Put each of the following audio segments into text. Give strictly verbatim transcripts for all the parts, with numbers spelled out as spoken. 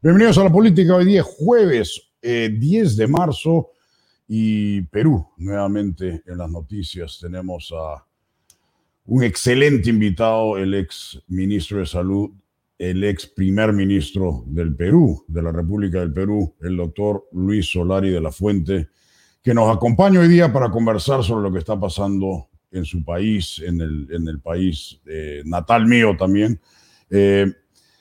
Bienvenidos a la política. Hoy día es jueves eh, diez de marzo y Perú, nuevamente en las noticias. Tenemos a un excelente invitado, el ex ministro de Salud, el ex primer ministro del Perú, de la República del Perú, el doctor Luis Solari de la Fuente, que nos acompaña hoy día para conversar sobre lo que está pasando en su país, en el, en el país eh, natal mío también. Eh,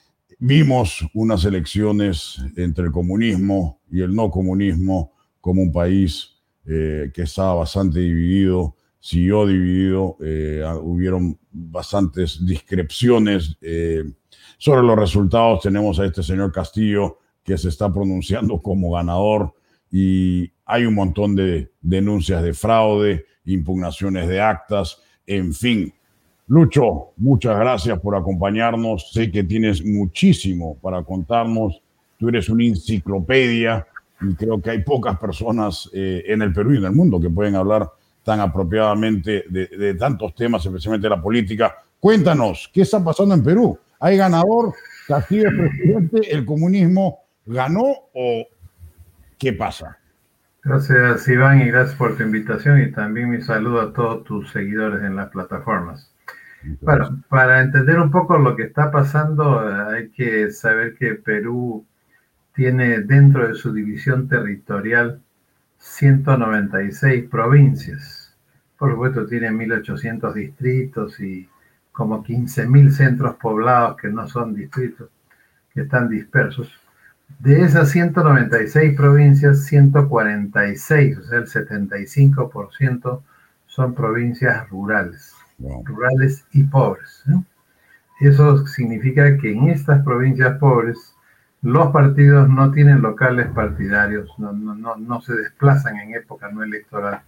Vimos unas elecciones entre el comunismo y el no comunismo, como un país eh, que estaba bastante dividido, siguió dividido, eh, hubieron bastantes discrepancias eh, sobre los resultados. Tenemos a este señor Castillo que se está pronunciando como ganador y hay un montón de denuncias de fraude, impugnaciones de actas, en fin. Lucho, muchas gracias por acompañarnos. Sé que tienes muchísimo para contarnos. Tú eres una enciclopedia y creo que hay pocas personas eh, en el Perú y en el mundo que pueden hablar tan apropiadamente de, de tantos temas, especialmente la política. Cuéntanos, ¿qué está pasando en Perú? ¿Hay ganador? ¿Castillo es presidente? ¿El comunismo ganó o qué pasa? Gracias, Iván, y gracias por tu invitación y también mi saludo a todos tus seguidores en las plataformas. Bueno, para entender un poco lo que está pasando, hay que saber que Perú tiene dentro de su división territorial ciento noventa y seis provincias. Por supuesto, tiene mil ochocientos distritos y como quince mil centros poblados que no son distritos, que están dispersos. De esas ciento noventa y seis provincias, ciento cuarenta y seis, o sea, el setenta y cinco por ciento, son provincias rurales, wow. rurales y pobres, ¿eh? Eso significa que en estas provincias pobres los partidos no tienen locales partidarios, no, no, no, no se desplazan en época no electoral.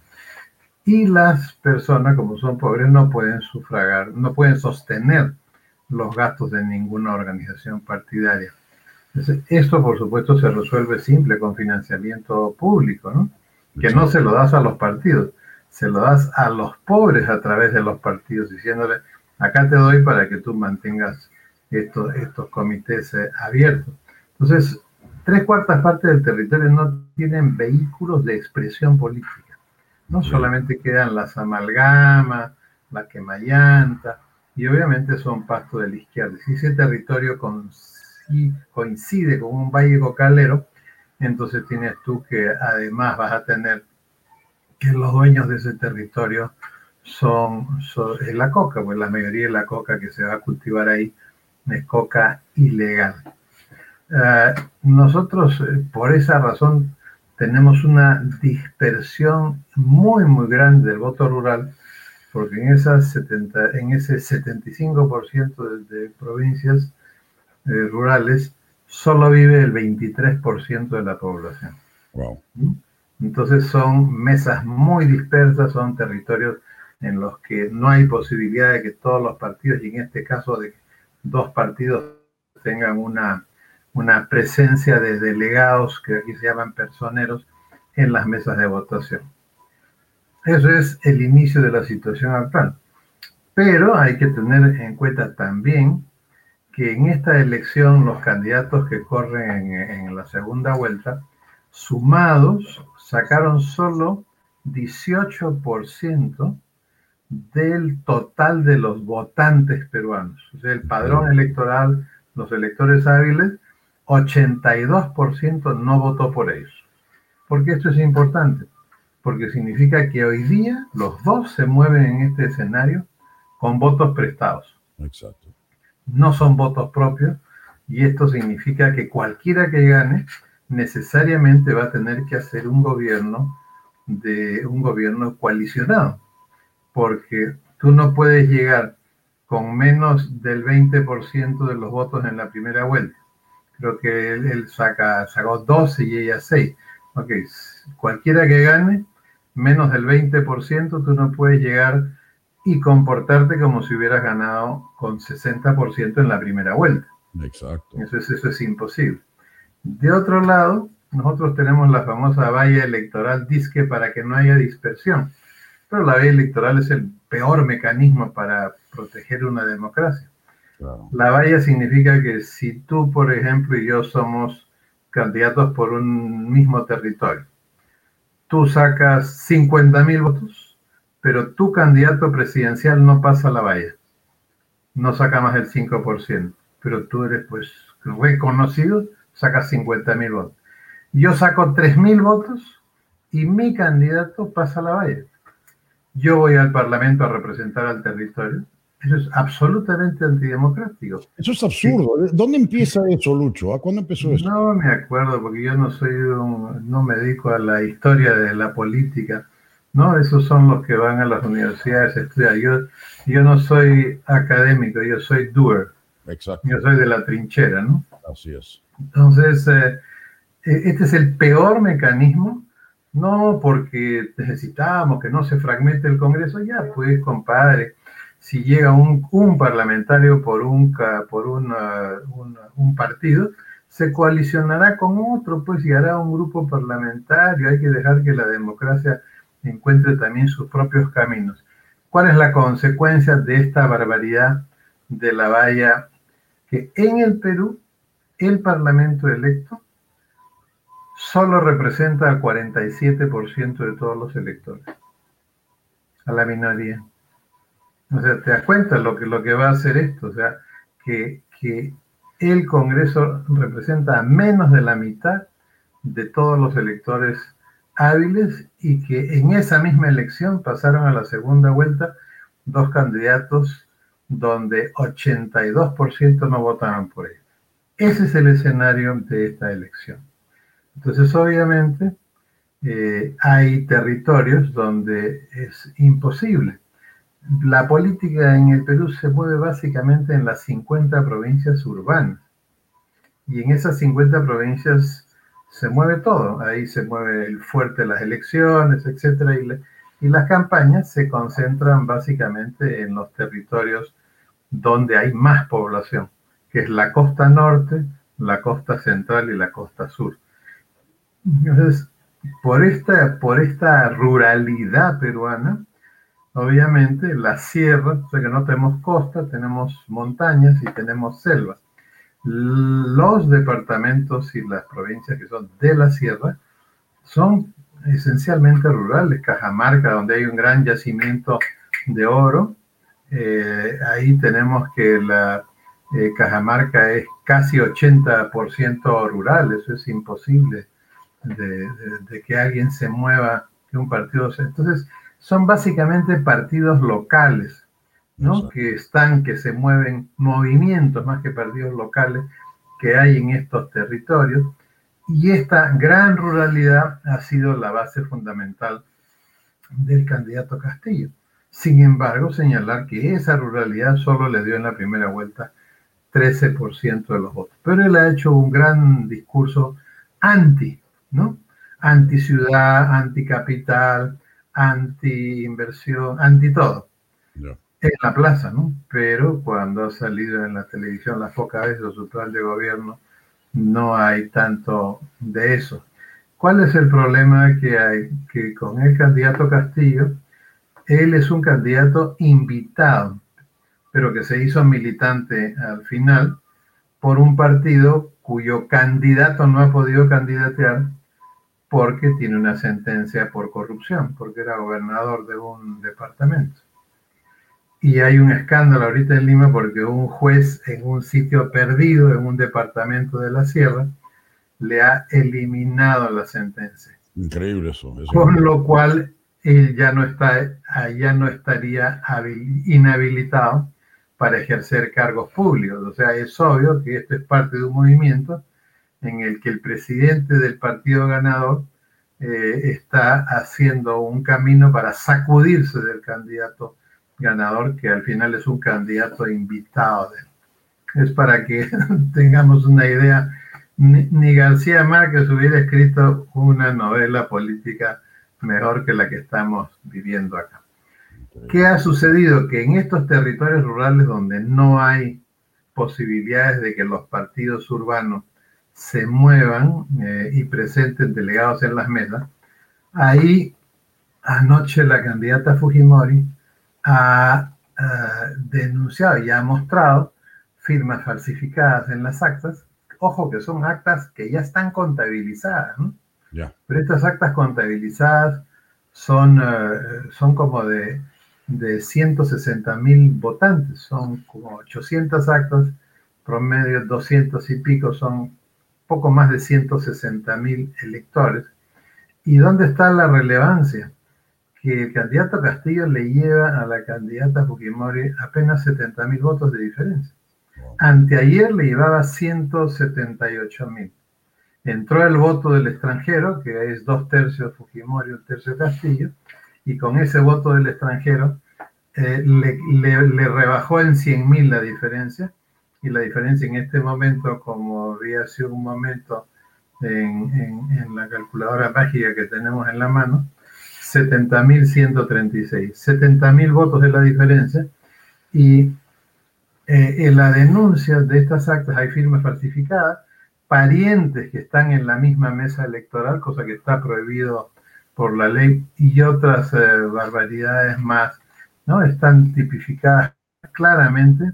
Y las personas, como son pobres, no pueden sufragar, no pueden sostener los gastos de ninguna organización partidaria. Entonces, esto, por supuesto, se resuelve simple con financiamiento público, ¿no? Que no se lo das a los partidos, se lo das a los pobres a través de los partidos, diciéndole, acá te doy para que tú mantengas estos, estos comités eh, abiertos. Entonces, tres cuartas partes del territorio no tienen vehículos de expresión política. No solamente quedan las amalgamas, la quemayanta, y obviamente son pasto de la izquierda. Si ese territorio con y coincide con un valle cocalero, entonces tienes tú que además vas a tener que los dueños de ese territorio son, son es la coca, pues la mayoría de la coca que se va a cultivar ahí es coca ilegal. Uh, nosotros, por esa razón, tenemos una dispersión muy, muy grande del voto rural, porque en, esas setenta, en ese setenta y cinco por ciento de, de provincias Eh, rurales, solo vive el veintitrés por ciento de la población. Wow. Entonces son mesas muy dispersas, son territorios en los que no hay posibilidad de que todos los partidos, y en este caso de que dos partidos tengan una, una presencia de delegados, que aquí se llaman personeros, en las mesas de votación. Eso es el inicio de la situación actual. Pero hay que tener en cuenta también que en esta elección los candidatos que corren en, en la segunda vuelta, sumados, sacaron solo dieciocho por ciento del total de los votantes peruanos. O sea, el padrón electoral, los electores hábiles, ochenta y dos por ciento no votó por ellos. ¿Por qué esto es importante? Porque significa que hoy día los dos se mueven en este escenario con votos prestados. Exacto. No son votos propios, y esto significa que cualquiera que gane necesariamente va a tener que hacer un gobierno de un gobierno coalicionado, porque tú no puedes llegar con menos del veinte por ciento de los votos en la primera vuelta. Creo que él, él saca, sacó doce y ella seis. Ok, cualquiera que gane menos del veinte por ciento, tú no puedes llegar y comportarte como si hubieras ganado con sesenta por ciento en la primera vuelta. Exacto. Eso es, eso es imposible. De otro lado, nosotros tenemos la famosa valla electoral disque para que no haya dispersión. Pero la valla electoral es el peor mecanismo para proteger una democracia. Claro. La valla significa que si tú, por ejemplo, y yo somos candidatos por un mismo territorio. Tú sacas cincuenta mil votos, pero tu candidato presidencial no pasa la valla, no saca más del cinco por ciento, pero tú eres pues reconocido, sacas cincuenta mil votos. Yo saco tres mil votos y mi candidato pasa la valla. Yo voy al Parlamento a representar al territorio. Eso es absolutamente antidemocrático. Eso es absurdo. Sí. ¿Dónde empieza eso, Lucho? ¿A cuándo empezó eso? No me acuerdo, porque yo no soy un, no me dedico a la historia de la política, ¿no? Esos son los que van a las universidades a estudiar. Yo, yo no soy académico, yo soy doer. Exacto. Yo soy de la trinchera, ¿no? Así es. Entonces, eh, este es el peor mecanismo, no porque necesitamos que no se fragmente el Congreso, ya pues, compadre. Si llega un, un parlamentario por, un, por una, una, un partido, se coalicionará con otro, pues, y hará un grupo parlamentario. Hay que dejar que la democracia encuentre también sus propios caminos. ¿Cuál es la consecuencia de esta barbaridad de la valla? Que en el Perú, el parlamento electo solo representa al cuarenta y siete por ciento de todos los electores, a la minoría. O sea, te das cuenta lo que, lo que va a hacer esto, o sea, que, que el Congreso representa a menos de la mitad de todos los electores hábiles y que en esa misma elección pasaron a la segunda vuelta dos candidatos donde ochenta y dos por ciento no votaron por ellos. Ese es el escenario de esta elección. Entonces, obviamente, eh, hay territorios donde es imposible. La política en el Perú se mueve básicamente en las cincuenta provincias urbanas. Y en esas cincuenta provincias se mueve todo. Ahí se mueve el fuerte de las elecciones, etcétera. Y, le, y las campañas se concentran básicamente en los territorios donde hay más población, que es la costa norte, la costa central y la costa sur. Entonces, por esta, por esta ruralidad peruana, obviamente la sierra, o sea que no tenemos costa, tenemos montañas y tenemos selvas. Los departamentos y las provincias que son de la sierra son esencialmente rurales. Cajamarca, donde hay un gran yacimiento de oro, eh, ahí tenemos que la eh, Cajamarca es casi ochenta por ciento rural. Eso es imposible de, de, de que alguien se mueva, que un partido se... Entonces, son básicamente partidos locales, ¿no? Exacto. Que están, que se mueven, movimientos más que partidos locales que hay en estos territorios. Y esta gran ruralidad ha sido la base fundamental del candidato Castillo. Sin embargo, señalar que esa ruralidad solo le dio en la primera vuelta trece por ciento de los votos. Pero él ha hecho un gran discurso anti, ¿no? Anti-ciudad, anti-capital, anti-inversión, anti-todo. Yeah. En la plaza, ¿no? Pero cuando ha salido en la televisión las pocas veces su plan de gobierno, no hay tanto de eso. ¿Cuál es el problema que hay? Que con el candidato Castillo, él es un candidato invitado, pero que se hizo militante al final por un partido cuyo candidato no ha podido candidatear porque tiene una sentencia por corrupción, porque era gobernador de un departamento. Y hay un escándalo ahorita en Lima porque un juez en un sitio perdido, en un departamento de la sierra, le ha eliminado la sentencia. Increíble eso. eso Con lo cual, él ya no, está, ya no estaría inhabilitado para ejercer cargos públicos. O sea, es obvio que esto es parte de un movimiento en el que el presidente del partido ganador eh, está haciendo un camino para sacudirse del candidato ganador, que al final es un candidato invitado de él. Es para que tengamos una idea. Ni, ni García Márquez hubiera escrito una novela política mejor que la que estamos viviendo acá. ¿Qué ha sucedido? Que en estos territorios rurales donde no hay posibilidades de que los partidos urbanos se muevan eh, y presenten delegados en las mesas, ahí anoche la candidata Fujimori ha uh, denunciado y ha mostrado firmas falsificadas en las actas, ojo que son actas que ya están contabilizadas, ¿no? Yeah. Pero estas actas contabilizadas son, uh, son como de, de ciento sesenta mil votantes, son como ochocientas actas, promedio doscientos y pico, son poco más de ciento sesenta mil electores. ¿Y dónde está la relevancia? Que el candidato Castillo le lleva a la candidata Fujimori apenas setenta mil votos de diferencia. Wow. Anteayer le llevaba ciento setenta y ocho mil. Entró el voto del extranjero, que es dos tercios Fujimori, un tercio Castillo, y con ese voto del extranjero eh, le, le, le rebajó en cien mil la diferencia, y la diferencia en este momento, como había hace un momento en, en, en la calculadora mágica que tenemos en la mano, setenta mil ciento treinta y seis. setenta mil votos de la diferencia, y eh, en la denuncia de estas actas hay firmas falsificadas, parientes que están en la misma mesa electoral, cosa que está prohibido por la ley, y otras eh, barbaridades más, ¿no? Están tipificadas claramente,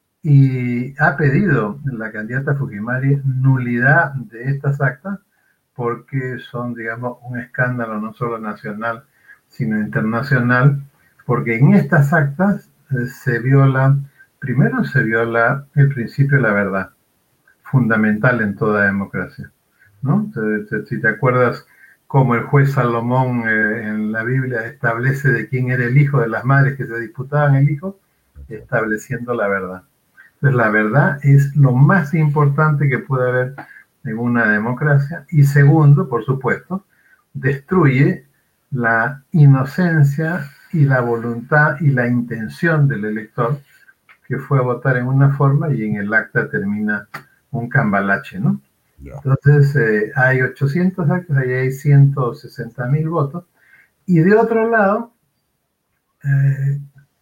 y ha pedido la candidata Fujimori nulidad de estas actas porque son, digamos, un escándalo no solo nacional, sino internacional, porque en estas actas eh, se viola, primero se viola el principio de la verdad, fundamental en toda democracia, ¿no? Si te acuerdas cómo el juez Salomón eh, en la Biblia establece de quién era el hijo de las madres que se disputaban el hijo, estableciendo la verdad. Entonces la verdad es lo más importante que puede haber en una democracia, y segundo, por supuesto, destruye la inocencia y la voluntad y la intención del elector que fue a votar en una forma y en el acta termina un cambalache, ¿no? Yeah. Entonces, eh, hay ochocientas actas, ahí hay ciento sesenta mil votos. Y de otro lado, eh,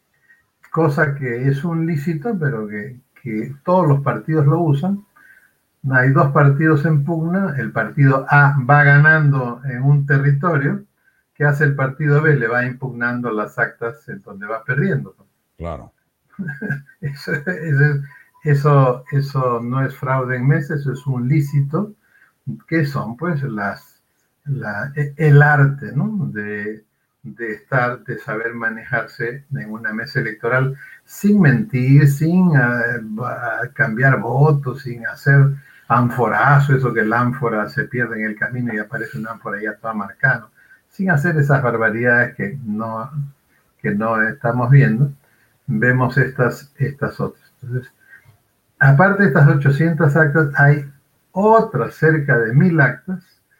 cosa que es un lícito, pero que, que todos los partidos lo usan, hay dos partidos en pugna, el partido A va ganando en un territorio, ¿qué hace el partido B? Le va impugnando las actas en donde va perdiendo. Claro. Eso, eso, eso, eso no es fraude en mesa, eso es un lícito, que son pues las, la, el arte, ¿no? de, de estar, de saber manejarse en una mesa electoral sin mentir, sin uh, cambiar votos, sin hacer ánforazo, eso que el ánfora se pierde en el camino y aparece un ánfora ya toda marcada, sin hacer esas barbaridades que no, que no estamos viendo. Vemos estas, estas otras. Entonces, aparte de estas ochocientas actas, hay otras cerca de mil actas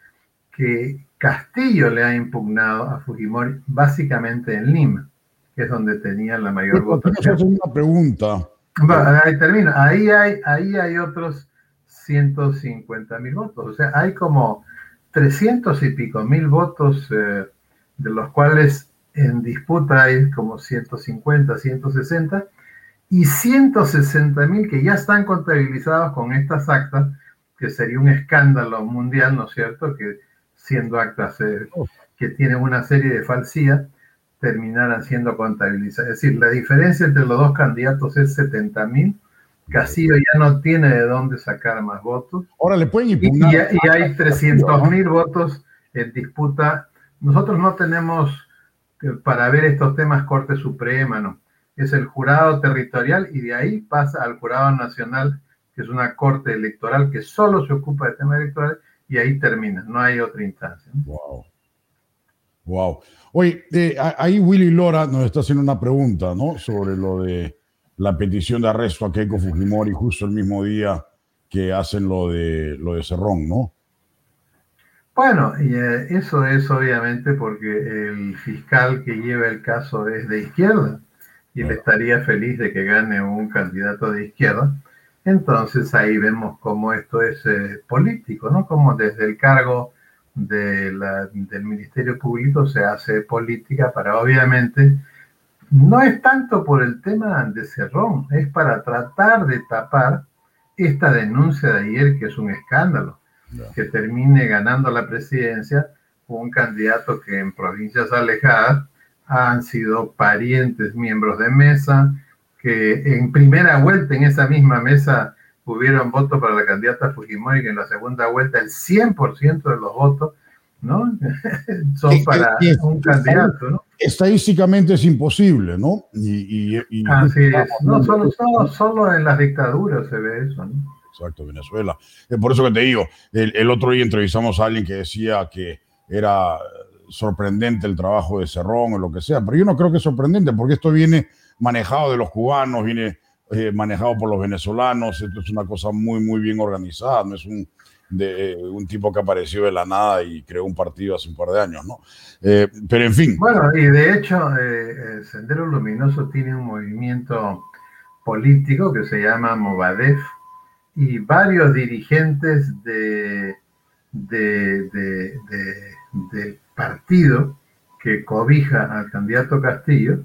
que Castillo le ha impugnado a Fujimori, básicamente en Lima, que es donde tenía la mayor Pero, votación. Tengo una pregunta. Bueno, ahí termino. Ahí hay, ahí hay otros ciento cincuenta mil votos. O sea, hay como trescientos y pico mil votos, eh, de los cuales en disputa hay como ciento cincuenta, ciento sesenta, y ciento sesenta mil que ya están contabilizados con estas actas, que sería un escándalo mundial, ¿no es cierto?, que siendo actas eh, que tienen una serie de falsías, terminaran siendo contabilizadas. Es decir, la diferencia entre los dos candidatos es setenta mil. Castillo ya no tiene de dónde sacar más votos. Ahora le pueden impugnar. Y, y, y hay trescientos mil votos en disputa. Nosotros no tenemos para ver estos temas Corte Suprema, no. Es el jurado territorial y de ahí pasa al jurado nacional, que es una corte electoral que solo se ocupa de temas electorales, y ahí termina, no hay otra instancia, ¿no? Wow. Wow. Oye, eh, ahí Willy Lora nos está haciendo una pregunta, ¿no? Sobre lo de la petición de arresto a Keiko Fujimori justo el mismo día que hacen lo de, lo de Cerrón, ¿no? Bueno, y, eh, eso es obviamente porque el fiscal que lleva el caso es de izquierda y él estaría feliz de que gane un candidato de izquierda. Entonces ahí vemos cómo esto es eh, político, ¿no? Como desde el cargo de la, del Ministerio Público se hace política para, obviamente, no es tanto por el tema de Cerrón, es para tratar de tapar esta denuncia de ayer, que es un escándalo, no. que termine ganando la presidencia un candidato que en provincias alejadas han sido parientes, miembros de mesa, que en primera vuelta en esa misma mesa hubieron votos para la candidata Fujimori, que en la segunda vuelta el cien por ciento de los votos, ¿no? son para es, un candidato, ¿no? Estadísticamente es imposible, ¿no? Y, y, y Así es. No, solo, solo, solo en las dictaduras se ve eso, ¿no? Exacto, Venezuela. Es por eso que te digo, el, el otro día entrevistamos a alguien que decía que era sorprendente el trabajo de Cerrón o lo que sea, pero yo no creo que es sorprendente porque esto viene manejado de los cubanos, viene eh, manejado por los venezolanos, esto es una cosa muy, muy bien organizada, no es un, de, eh, un tipo que apareció de la nada y creó un partido hace un par de años, ¿no? Eh, pero en fin. Bueno, y de hecho, eh, Sendero Luminoso tiene un movimiento político que se llama Movadef y varios dirigentes de, de, de, de, de partido que cobija al candidato Castillo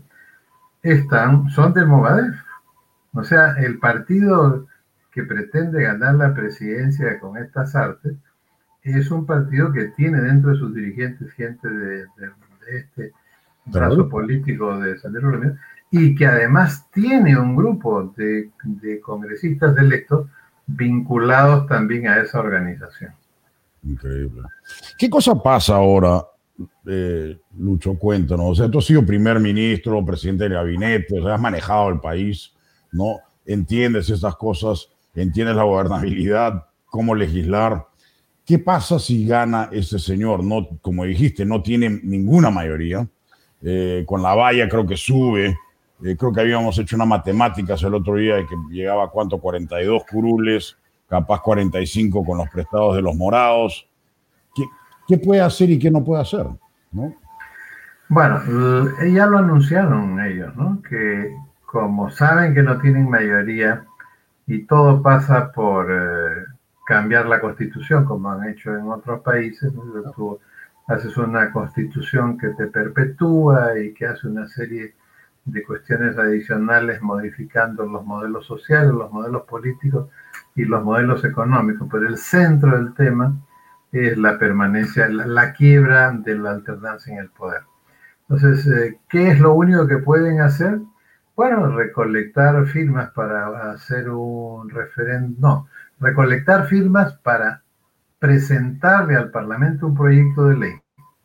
están, son del Movadef. O sea, el partido que pretende ganar la presidencia con estas artes es un partido que tiene dentro de sus dirigentes gente de, de, de este brazo político de Sendero Luminoso y que además tiene un grupo de, de congresistas electos vinculados también a esa organización. Increíble. ¿Qué cosa pasa ahora, eh, Lucho? Cuéntanos. O sea, tú has sido primer ministro, presidente del gabinete, o sea, has manejado el país, ¿no? Entiendes estas cosas, entiendes la gobernabilidad, cómo legislar. ¿Qué pasa si gana ese señor? No, como dijiste, no tiene ninguna mayoría. Eh, con la valla creo que sube. Eh, creo que habíamos hecho una matemáticas el otro día de que llegaba a cuánto, cuarenta y dos curules, capaz cuarenta y cinco con los prestados de los morados. ¿Qué, qué puede hacer y qué no puede hacer? ¿No? Bueno, ya lo anunciaron ellos, ¿no? Que como saben que no tienen mayoría y todo pasa por eh, cambiar la constitución, como han hecho en otros países, ¿no? Tú haces una constitución que te perpetúa y que hace una serie de cuestiones adicionales modificando los modelos sociales, los modelos políticos y los modelos económicos. Pero el centro del tema es la permanencia, la, la quiebra de la alternancia en el poder. Entonces, eh, ¿qué es lo único que pueden hacer? Bueno, recolectar firmas para hacer un referéndum, no, recolectar firmas para presentarle al Parlamento un proyecto de ley.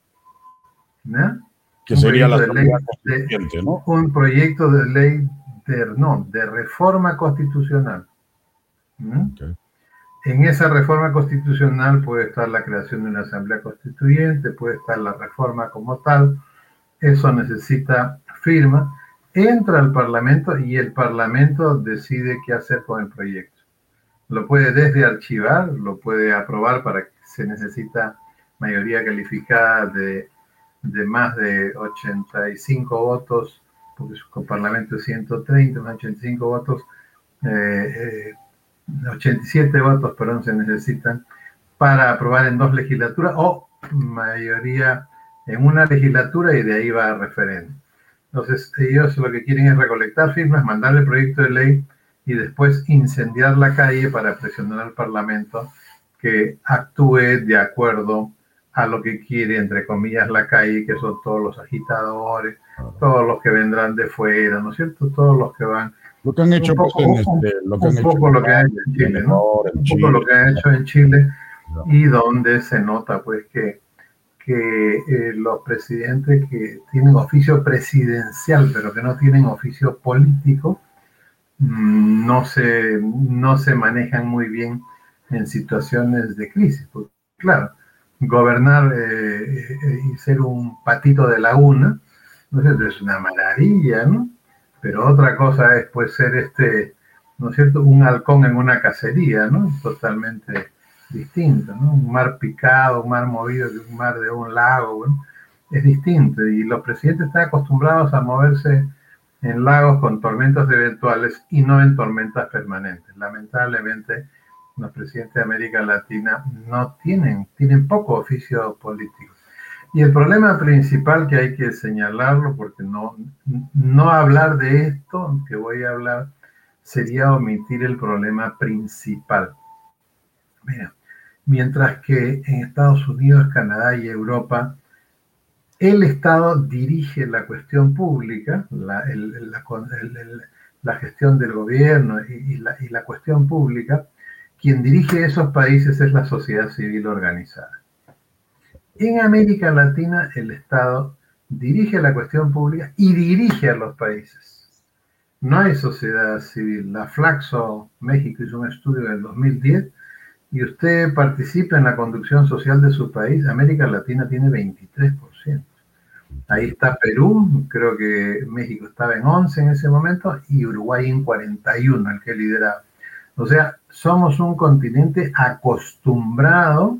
¿No? Que un sería la de ley de, ¿no? Un proyecto de ley de, no, de reforma constitucional. ¿No? Okay. En esa reforma constitucional puede estar la creación de una asamblea constituyente, puede estar la reforma como tal, eso necesita firma, entra al Parlamento y el Parlamento decide qué hacer con el proyecto. Lo puede desde archivar, lo puede aprobar para que se necesita mayoría calificada de, de más de ochenta y cinco votos, porque su Parlamento es ciento treinta, más ochenta y cinco votos, eh, eh, ochenta y siete votos, perdón, se necesitan para aprobar en dos legislaturas o mayoría en una legislatura y de ahí va a referéndum. Entonces, ellos lo que quieren es recolectar firmas, mandarle el proyecto de ley y después incendiar la calle para presionar al Parlamento que actúe de acuerdo a lo que quiere, entre comillas, la calle, que son todos los agitadores, todos los que vendrán de fuera, ¿no es cierto? Todos los que van... Lo que han hecho un poco, en un, este, lo que un han poco hecho lo que han hecho en Chile, ¿no? Un poco lo que han hecho en Chile y donde se nota, pues, que que eh, los presidentes que tienen oficio presidencial, pero que no tienen oficio político, mmm, no, se, no se manejan muy bien en situaciones de crisis. Porque, claro, gobernar eh, eh, y ser un patito de la una, no sé, es una maravilla, ¿no? Pero otra cosa es, pues, ser este, ¿no es cierto?, un halcón en una cacería, ¿no? Totalmente distinto, ¿no? Un mar picado, un mar movido, un mar de un lago, ¿no? Es distinto. Y los presidentes están acostumbrados a moverse en lagos con tormentas eventuales y no en tormentas permanentes. Lamentablemente, los presidentes de América Latina no tienen, tienen poco oficio político. Y el problema principal que hay que señalarlo, porque no, no hablar de esto que voy a hablar, sería omitir el problema principal. Mira, mientras que en Estados Unidos, Canadá y Europa, el Estado dirige la cuestión pública, la, el, la, el, la gestión del gobierno y, y, la, y la cuestión pública, quien dirige esos países es la sociedad civil organizada. En América Latina, el Estado dirige la cuestión pública y dirige a los países. No hay sociedad civil. La Flaxo México hizo un estudio en el dos mil diez y usted participa en la conducción social de su país. América Latina tiene veintitrés por ciento. Ahí está Perú, creo que México estaba en once en ese momento, y Uruguay en cuarenta y uno, el que lideraba. O sea, somos un continente acostumbrado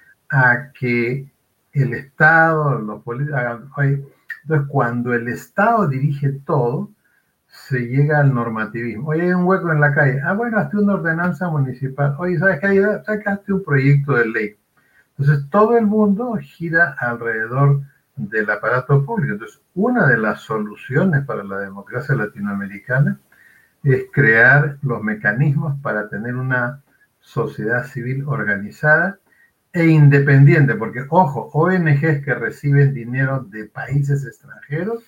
a que el Estado, los políticos, entonces cuando el Estado dirige todo, se llega al normativismo. Oye, hay un hueco en la calle. Ah, bueno, hazte una ordenanza municipal. Oye, ¿sabes qué? Sacaste un proyecto de ley. Entonces, todo el mundo gira alrededor del aparato público. Entonces, una de las soluciones para la democracia latinoamericana es crear los mecanismos para tener una sociedad civil organizada e independiente, porque, ojo, O N Ges que reciben dinero de países extranjeros,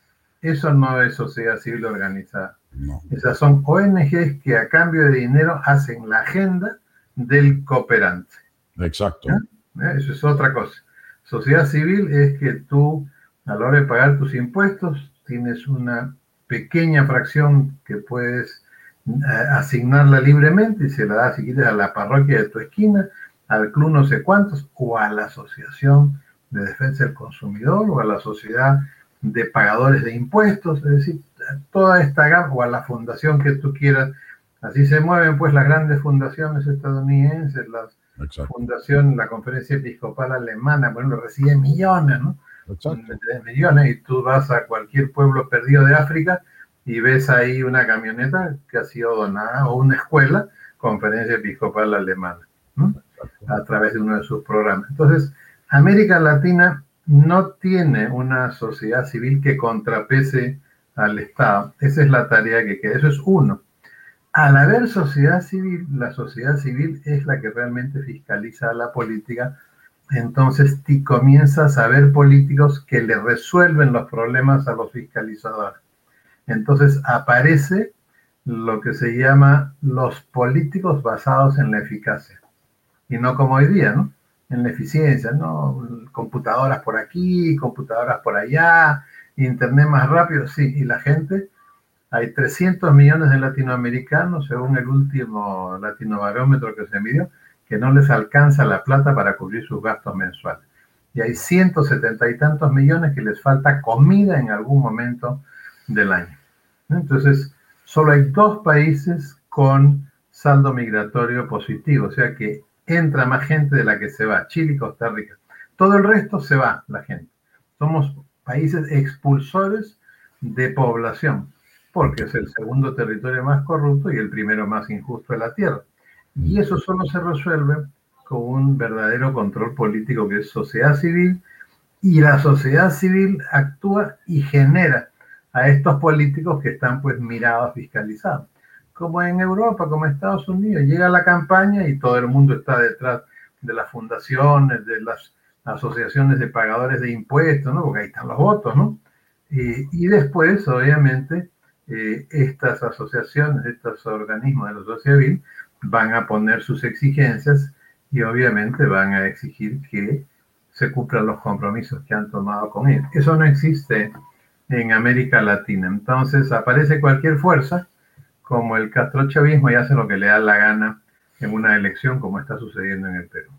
eso no es sociedad civil organizada. No. Esas son O N Ges que a cambio de dinero hacen la agenda del cooperante. Exacto. ¿Eh? Eso es otra cosa. Sociedad civil es que tú, a la hora de pagar tus impuestos, tienes una pequeña fracción que puedes eh, asignarla libremente y se la das, si quieres, a la parroquia de tu esquina, al club no sé cuántos, o a la Asociación de Defensa del Consumidor, o a la Sociedad de Pagadores de Impuestos, es decir, toda esta gama, o a la fundación que tú quieras. Así se mueven pues las grandes fundaciones estadounidenses, las Exacto. Fundación, la Conferencia Episcopal Alemana, bueno, recibe millones, ¿no? Exacto. De millones, y tú vas a cualquier pueblo perdido de África y ves ahí una camioneta que ha sido donada, o una escuela, Conferencia Episcopal Alemana, ¿no? A través de uno de sus programas. Entonces, América Latina no tiene una sociedad civil que contrapese al Estado. Esa es la tarea que queda. Eso es uno. Al haber sociedad civil, la sociedad civil es la que realmente fiscaliza la política. Entonces ti comienzas a ver políticos que le resuelven los problemas a los fiscalizadores. Entonces aparece lo que se llama los políticos basados en la eficacia. Y no como hoy día, ¿no? En la eficiencia, ¿no? Computadoras por aquí, computadoras por allá, internet más rápido, sí. Y la gente, hay trescientos millones de latinoamericanos, según el último latinobarómetro que se midió, que no les alcanza la plata para cubrir sus gastos mensuales. Y hay ciento setenta y tantos millones que les falta comida en algún momento del año. Entonces, solo hay dos países con saldo migratorio positivo, o sea que entra más gente de la que se va, Chile y Costa Rica. Todo el resto se va la gente. Somos países expulsores de población, porque es el segundo territorio más corrupto y el primero más injusto de la Tierra. Y eso solo se resuelve con un verdadero control político que es sociedad civil, y la sociedad civil actúa y genera a estos políticos que están pues mirados, fiscalizados. Como en Europa, como en Estados Unidos, llega la campaña y todo el mundo está detrás de las fundaciones, de las asociaciones de pagadores de impuestos, ¿no? Porque ahí están los votos, ¿no? Eh, y después, obviamente, eh, estas asociaciones, estos organismos de la sociedad civil van a poner sus exigencias y obviamente van a exigir que se cumplan los compromisos que han tomado con ellos. Eso no existe en América Latina. Entonces aparece cualquier fuerza, como el castrochavismo, y hace lo que le da la gana en una elección, como está sucediendo en el Perú.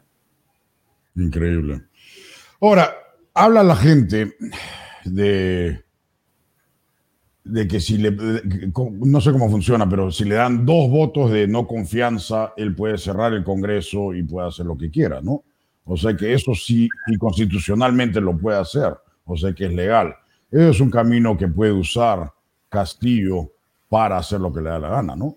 Increíble. Ahora, habla la gente de, de que si le, de, no sé cómo funciona, pero si le dan dos votos de no confianza, él puede cerrar el Congreso y puede hacer lo que quiera, ¿no? O sea que eso sí, y constitucionalmente lo puede hacer, o sea que es legal. Eso es un camino que puede usar Castillo para hacer lo que le da la gana, ¿no?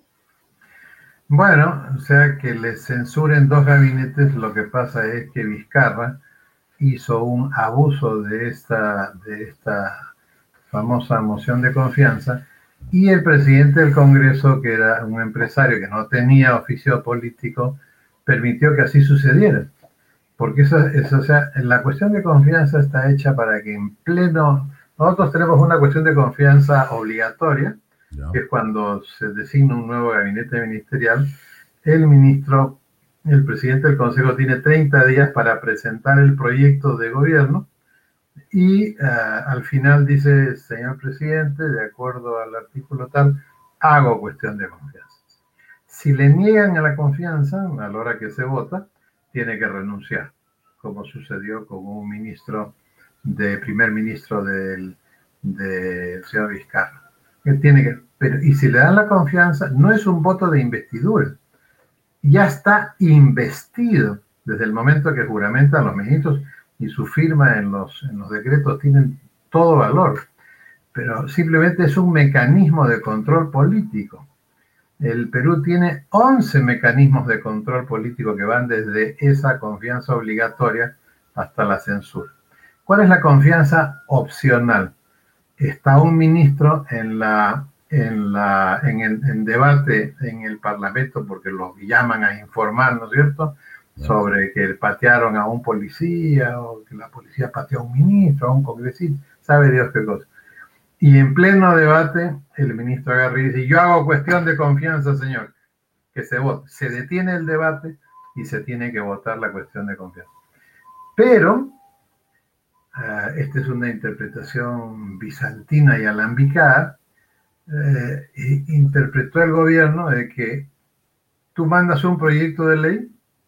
Bueno, o sea, que le censuren dos gabinetes, lo que pasa es que Vizcarra hizo un abuso de esta, de esta famosa moción de confianza, y el presidente del Congreso, que era un empresario que no tenía oficio político, permitió que así sucediera. Porque eso, eso, o sea, la cuestión de confianza está hecha para que en pleno... Nosotros tenemos una cuestión de confianza obligatoria, Ya. que es cuando se designa un nuevo gabinete ministerial, el ministro, el presidente del Consejo tiene treinta días para presentar el proyecto de gobierno y uh, al final dice, señor presidente, de acuerdo al artículo tal, hago cuestión de confianza. Si le niegan a la confianza, a la hora que se vota, tiene que renunciar, como sucedió con un ministro, de primer ministro del de señor Vizcarra. Que tiene que, pero, y si le dan la confianza, no es un voto de investidura, ya está investido desde el momento que juramentan los ministros y su firma en los, en los decretos tienen todo valor, pero simplemente es un mecanismo de control político. El Perú tiene once mecanismos de control político que van desde esa confianza obligatoria hasta la censura. ¿Cuál es la confianza opcional? Está un ministro en la en la en el en debate en el Parlamento porque lo llaman a informar, ¿no es cierto?, sobre que patearon a un policía o que la policía pateó a un ministro, a un congresista, sabe Dios qué cosa. Y en pleno debate, el ministro agarra y dice, yo hago cuestión de confianza, señor, que se vote. Se detiene el debate y se tiene que votar la cuestión de confianza. Pero, uh, esta es una interpretación bizantina y alambicada, eh, interpretó el gobierno de que tú mandas un proyecto de ley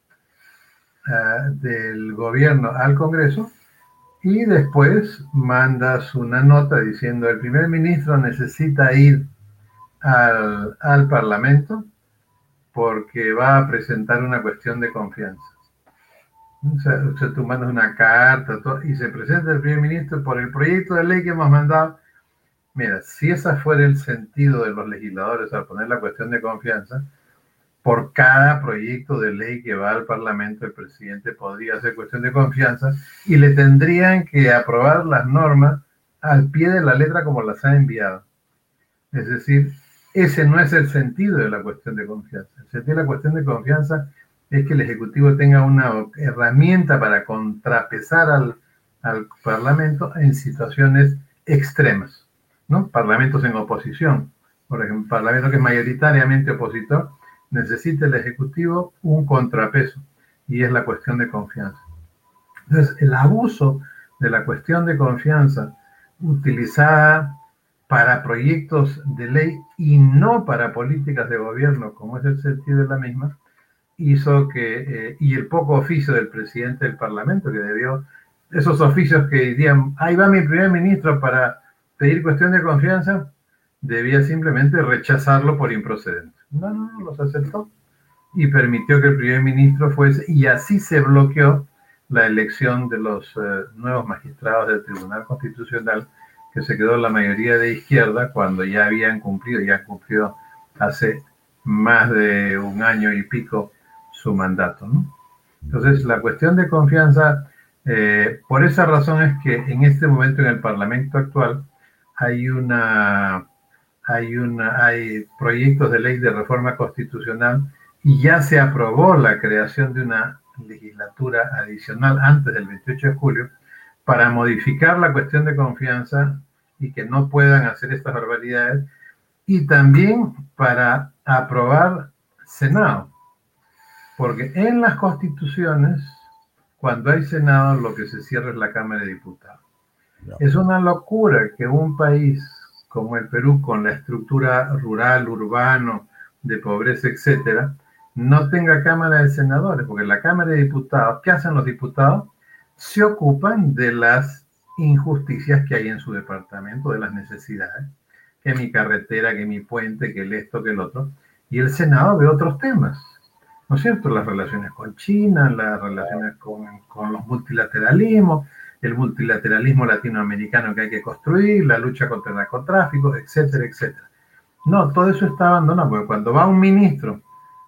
uh, del gobierno al Congreso y después mandas una nota diciendo el primer ministro necesita ir al, al Parlamento porque va a presentar una cuestión de confianza. O sea, o sea, tú mandas una carta todo, y se presenta el primer ministro por el proyecto de ley que hemos mandado. Mira, si ese fuera el sentido de los legisladores al poner la cuestión de confianza, por cada proyecto de ley que va al Parlamento, el presidente podría hacer cuestión de confianza y le tendrían que aprobar las normas al pie de la letra como las ha enviado. Es decir, ese no es el sentido de la cuestión de confianza. El sentido de la cuestión de confianza es que el Ejecutivo tenga una herramienta para contrapesar al, al Parlamento en situaciones extremas, ¿no? Parlamentos en oposición, por ejemplo, Parlamento que es mayoritariamente opositor, necesita el Ejecutivo un contrapeso, y es la cuestión de confianza. Entonces, el abuso de la cuestión de confianza utilizada para proyectos de ley y no para políticas de gobierno, como es el sentido de la misma, hizo que, eh, y el poco oficio del presidente del Parlamento, que debió, esos oficios que dirían, ahí va mi primer ministro para pedir cuestión de confianza, debía simplemente rechazarlo por improcedente. No, no, no, los aceptó y permitió que el primer ministro fuese, y así se bloqueó la elección de los eh, nuevos magistrados del Tribunal Constitucional, que se quedó la mayoría de izquierda cuando ya habían cumplido, ya cumplió hace más de un año y pico su mandato, ¿no? Entonces, la cuestión de confianza, eh, por esa razón es que en este momento en el Parlamento actual hay una, hay una, hay proyectos de ley de reforma constitucional y ya se aprobó la creación de una legislatura adicional antes del veintiocho de julio para modificar la cuestión de confianza y que no puedan hacer estas barbaridades, y también para aprobar Senado, porque en las constituciones, cuando hay Senado, lo que se cierra es la Cámara de Diputados. Yeah. Es una locura que un país como el Perú, con la estructura rural, urbano, de pobreza, etcétera, no tenga Cámara de Senadores, porque la Cámara de Diputados, ¿qué hacen los diputados? Se ocupan de las injusticias que hay en su departamento, de las necesidades, que mi carretera, que mi puente, que el esto, que el otro, y el Senado ve otros temas, ¿no es cierto? Las relaciones con China, las relaciones con, con los multilateralismos, el multilateralismo latinoamericano que hay que construir, la lucha contra el narcotráfico, etcétera, etcétera. No, todo eso está abandonado, porque cuando va un ministro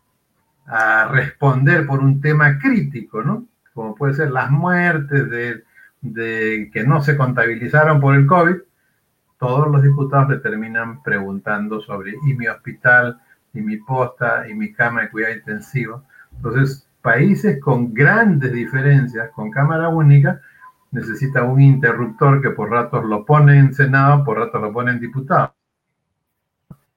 a responder por un tema crítico, ¿no? Como puede ser las muertes de, de que no se contabilizaron por el COVID, todos los diputados le terminan preguntando sobre y mi hospital, y mi posta, y mi cama de cuidado intensivo. Entonces, países con grandes diferencias, con Cámara Única, necesita un interruptor que por ratos lo pone en Senado, por ratos lo pone en diputado.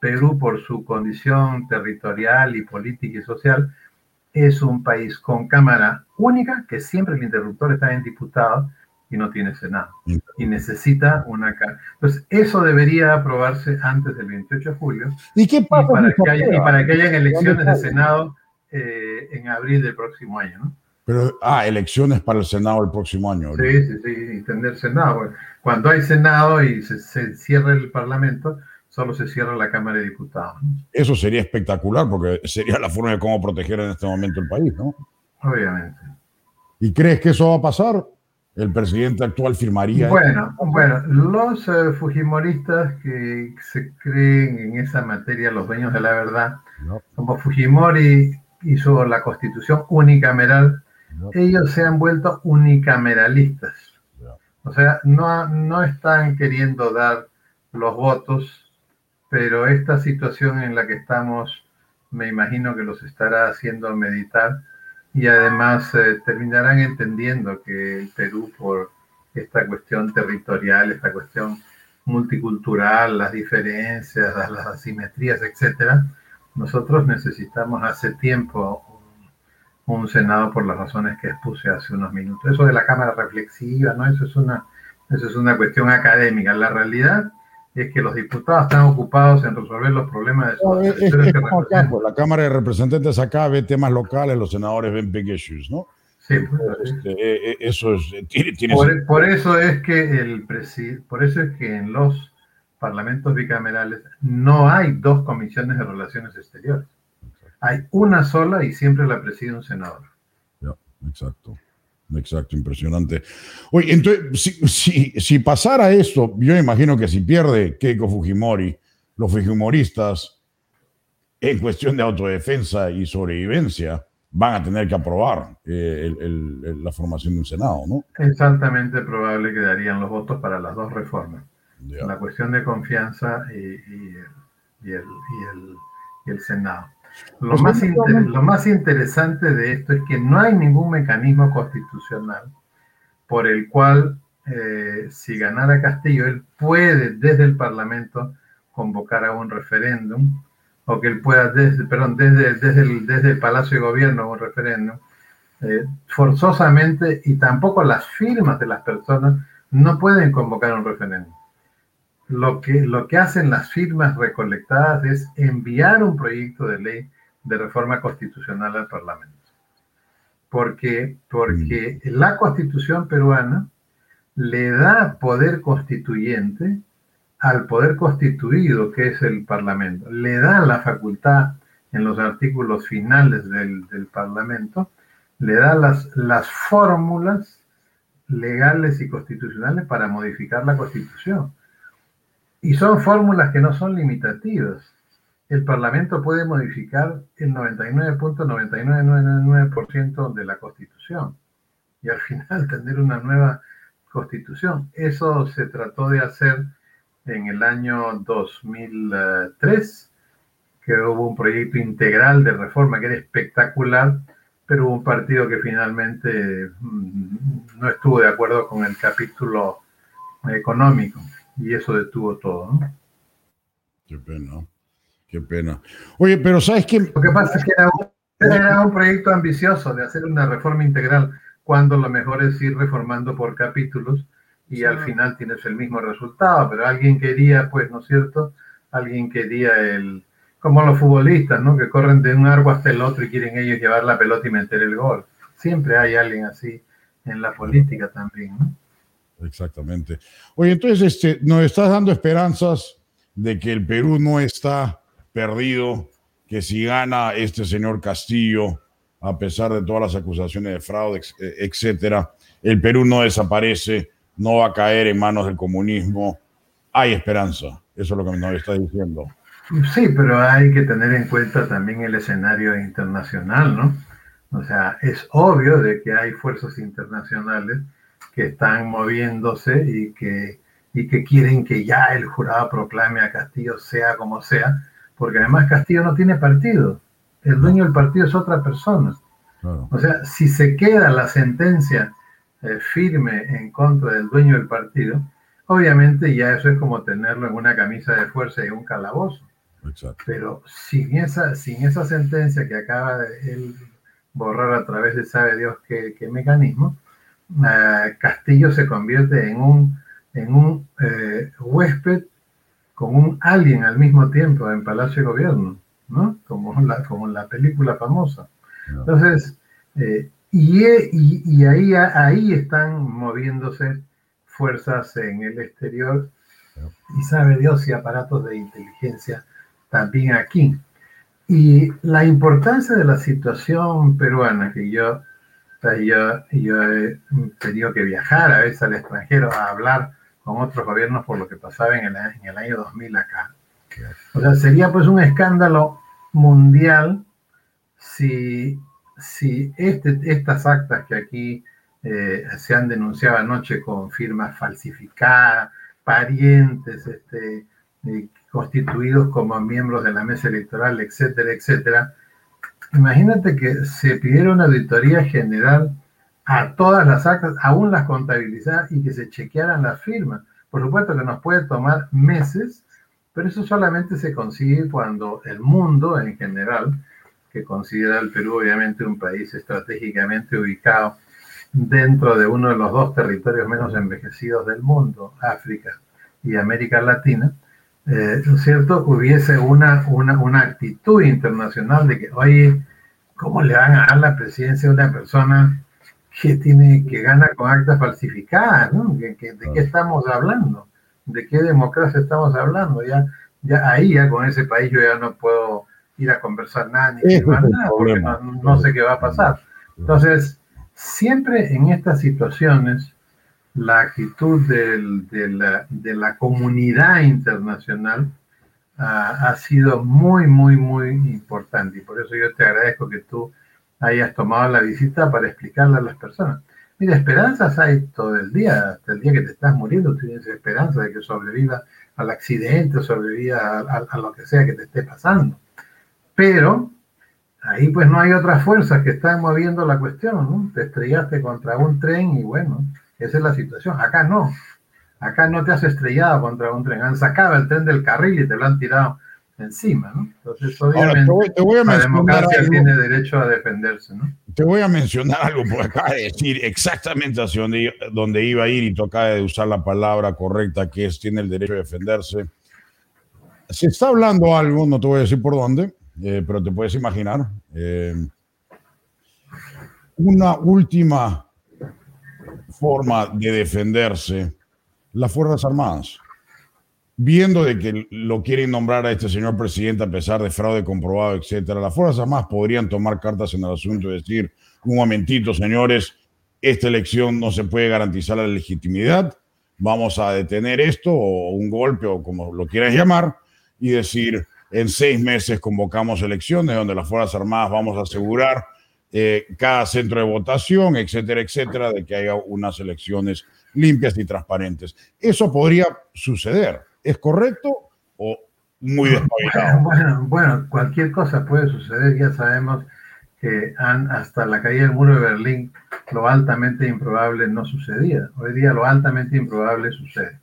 Perú, por su condición territorial y política y social, es un país con Cámara única, que siempre el interruptor está en diputados y no tiene Senado. Y necesita una... Entonces, eso debería aprobarse antes del veintiocho de julio. ¿Y qué pasa? Y para que, haya, y para que hayan elecciones de Senado eh, en abril del próximo año, ¿no? Pero, ah, elecciones para el Senado el próximo año. Sí, sí, sí, y tener Senado. Cuando hay Senado y se, se cierra el Parlamento, solo se cierra la Cámara de Diputados, ¿no? Eso sería espectacular, porque sería la forma de cómo proteger en este momento el país, ¿no? Obviamente. ¿Y crees que eso va a pasar? ¿El presidente actual firmaría? Bueno, bueno, los uh, fujimoristas que se creen en esa materia, los dueños de la verdad, no. Como Fujimori hizo la constitución unicameral, no. Ellos se han vuelto unicameralistas. No. O sea, no, no están queriendo dar los votos, pero esta situación en la que estamos, me imagino que los estará haciendo meditar, y además eh, terminarán entendiendo que el Perú, por esta cuestión territorial, esta cuestión multicultural, las diferencias, las, las asimetrías, etcétera, nosotros necesitamos hace tiempo un, un Senado por las razones que expuse hace unos minutos. Eso de la Cámara reflexiva, ¿no? Eso es una, eso es una cuestión académica. La realidad es que los diputados están ocupados en resolver los problemas de sus no, es, es, es como acá, pues, la Cámara de Representantes acá ve temas locales, los senadores ven big issues, ¿no? Sí, pues, este, eso es, tiene, tiene por, por eso es que el por eso es que en los parlamentos bicamerales no hay dos comisiones de relaciones exteriores. Hay una sola y siempre la preside un senador. Ya, exacto. Exacto, impresionante. Oye, entonces, si, si, si pasara esto, yo imagino que si pierde Keiko Fujimori, los fujimoristas, en cuestión de autodefensa y sobrevivencia, van a tener que aprobar eh, el, el, el, la formación de un Senado, ¿no? Es altamente probable que darían los votos para las dos reformas. Yeah. La cuestión de confianza y, y, y, el, y, el, y el Senado. Lo, pues más inter, lo más interesante de esto es que no hay ningún mecanismo constitucional por el cual, eh, si ganara Castillo, él puede desde el Parlamento convocar a un referéndum, o que él pueda desde, perdón, desde, desde, el, desde el Palacio de Gobierno un referéndum, eh, forzosamente, y tampoco las firmas de las personas no pueden convocar un referéndum. Lo que, lo que hacen las firmas recolectadas es enviar un proyecto de ley de reforma constitucional al Parlamento. Porque, porque la Constitución peruana le da poder constituyente al poder constituido, que es el Parlamento. Le da la facultad en los artículos finales del, del Parlamento, le da las, las fórmulas legales y constitucionales para modificar la Constitución. Y son fórmulas que no son limitativas. El Parlamento puede modificar el noventa y nueve punto nueve nueve nueve nueve por ciento de la Constitución y al final tener una nueva Constitución. Eso se trató de hacer en el año dos mil tres, que hubo un proyecto integral de reforma que era espectacular, pero hubo un partido que finalmente no estuvo de acuerdo con el capítulo económico. Y eso detuvo todo, ¿no? Qué pena, qué pena. Oye, pero ¿sabes qué? Lo que pasa es que era un, era un proyecto ambicioso de hacer una reforma integral, cuando lo mejor es ir reformando por capítulos y sí, al final tienes el mismo resultado. Pero alguien quería, pues, ¿no es cierto? Alguien quería el... Como los futbolistas, ¿no? Que corren de un arco hasta el otro y quieren ellos llevar la pelota y meter el gol. Siempre hay alguien así en la política también, ¿no? Exactamente. Oye, entonces este, nos estás dando esperanzas de que el Perú no está perdido, que si gana este señor Castillo, a pesar de todas las acusaciones de fraude, etcétera, el Perú no desaparece, no va a caer en manos del comunismo. Hay esperanza, eso es lo que nos está diciendo. Sí, pero hay que tener en cuenta también el escenario internacional, ¿no? O sea, es obvio de que hay fuerzas internacionales que están moviéndose y que, y que quieren que ya el jurado proclame a Castillo sea como sea, porque además Castillo no tiene partido, el dueño del partido es otra persona. Claro. O sea, si se queda la sentencia eh, firme en contra del dueño del partido, obviamente ya eso es como tenerlo en una camisa de fuerza y un calabozo. Exacto. Pero sin esa, sin esa sentencia que acaba de él borrar a través de sabe Dios qué, qué mecanismo, uh, Castillo se convierte en un, en un eh, huésped con un alien al mismo tiempo en Palacio de Gobierno, ¿no? Como la, como la película famosa. No. Entonces, eh, y, y, y ahí, ahí están moviéndose fuerzas en el exterior, no. Y sabe Dios si aparatos de inteligencia también aquí. Y la importancia de la situación peruana, que yo, o sea, yo, yo he tenido que viajar a veces al extranjero a hablar con otros gobiernos por lo que pasaba en el, en el año dos mil acá. O sea, sería pues un escándalo mundial si, si este, estas actas que aquí eh, se han denunciado anoche con firmas falsificadas, parientes este, eh, constituidos como miembros de la mesa electoral, etcétera, etcétera. Imagínate que se pidiera una auditoría general a todas las actas, aún las contabilizadas, y que se chequearan las firmas. Por supuesto que nos puede tomar meses, pero eso solamente se consigue cuando el mundo en general, que considera el Perú obviamente un país estratégicamente ubicado dentro de uno de los dos territorios menos envejecidos del mundo, África y América Latina, eh, ¿no es cierto?, hubiese una, una, una actitud internacional de que, oye, ¿cómo le van a dar la presidencia a una persona que tiene, que gana con actas falsificadas, ¿no? ¿De, que, de qué estamos hablando? ¿De qué democracia estamos hablando? Ya, ya ahí, ya con ese país yo ya no puedo ir a conversar nada ni firmar nada, porque no, no sé qué va a pasar. Entonces, siempre en estas situaciones, la actitud del, de, la, de la comunidad internacional uh, ha sido muy, muy, muy importante. Y por eso yo te agradezco que tú hayas tomado la visita para explicarle a las personas. Mira, esperanzas hay todo el día, hasta el día que te estás muriendo, tienes esperanza de que sobreviva al accidente, sobreviva a, a, a lo que sea que te esté pasando. Pero ahí pues no hay otras fuerzas que están moviendo la cuestión, ¿no? Te estrellaste contra un tren y bueno, esa es la situación. Acá no, acá no te has estrellado contra un tren, han sacado el tren del carril y te lo han tirado encima, ¿no? Entonces, obviamente, ahora, te voy, te voy a la democracia algo, tiene derecho a defenderse, ¿no? Te voy a mencionar algo, porque acaba de decir exactamente hacia donde, donde iba a ir y tocaba de usar la palabra correcta, que es tiene el derecho a defenderse. Se está hablando algo, no te voy a decir por dónde, eh, pero te puedes imaginar. Eh, una última forma de defenderse, las Fuerzas Armadas. Viendo de que lo quieren nombrar a este señor presidente a pesar de fraude comprobado, etcétera, las Fuerzas Armadas podrían tomar cartas en el asunto y decir, un momentito, señores, esta elección no se puede garantizar la legitimidad, vamos a detener esto, o un golpe, o como lo quieras llamar, y decir, en seis meses convocamos elecciones donde las Fuerzas Armadas vamos a asegurar eh, cada centro de votación, etcétera, etcétera, de que haya unas elecciones limpias y transparentes. Eso podría suceder. ¿Es correcto o muy despabilado? Bueno, bueno, bueno, cualquier cosa puede suceder. Ya sabemos que han, hasta la caída del muro de Berlín, lo altamente improbable no sucedía. Hoy día lo altamente improbable sucede.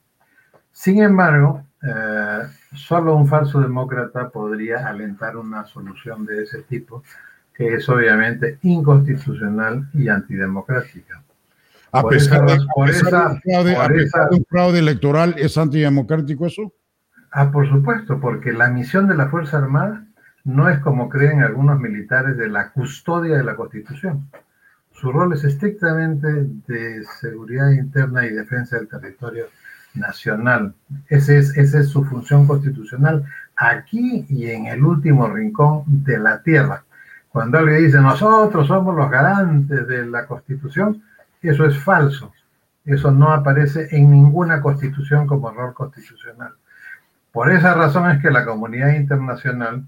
Sin embargo, eh, solo un falso demócrata podría alentar una solución de ese tipo, que es obviamente inconstitucional y antidemocrática. A por pesar, esa, de, a, por pesar esa, de fraude, por a pesar esa, de un fraude electoral, ¿es antidemocrático eso? Ah, por supuesto, porque la misión de la Fuerza Armada no es, como creen algunos militares, de la custodia de la Constitución. Su rol es estrictamente de seguridad interna y defensa del territorio nacional. Ese es, esa es su función constitucional aquí y en el último rincón de la tierra. Cuando alguien dice, nosotros somos los garantes de la Constitución, eso es falso. Eso no aparece en ninguna constitución como rol constitucional. Por esa razón es que la comunidad internacional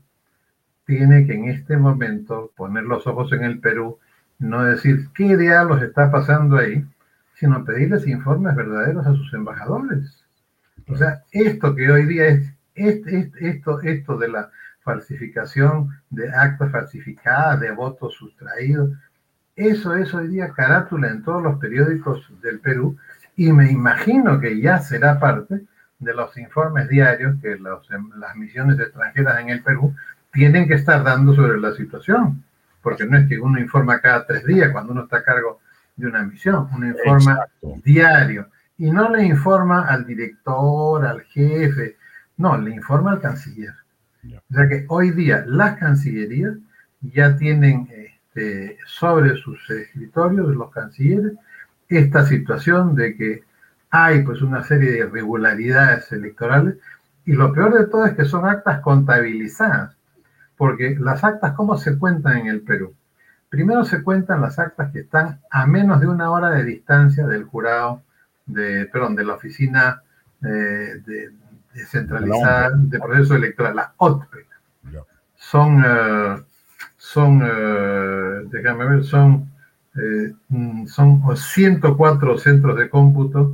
tiene que en este momento poner los ojos en el Perú, no decir qué diablos está pasando ahí, sino pedirles informes verdaderos a sus embajadores. O sea, esto que hoy día es, este, este, esto, esto de la falsificación de actas falsificadas, de votos sustraídos, eso es hoy día carátula en todos los periódicos del Perú, y me imagino que ya será parte de los informes diarios que los, las misiones extranjeras en el Perú tienen que estar dando sobre la situación, porque no es que uno informa cada tres días cuando uno está a cargo de una misión, uno informa Exacto. diario, y no le informa al director, al jefe, no, le informa al canciller. Yeah. O sea que hoy día las cancillerías ya tienen este, sobre sus escritorios, los cancilleres, esta situación de que hay pues una serie de irregularidades electorales, y lo peor de todo es que son actas contabilizadas, porque las actas, ¿cómo se cuentan en el Perú? Primero se cuentan las actas que están a menos de una hora de distancia del jurado, de, perdón, de la oficina eh, de, descentralizada de proceso electoral, la O T P E. Yeah. Son, uh, son uh, déjame ver, son, eh, son ciento cuatro centros de cómputo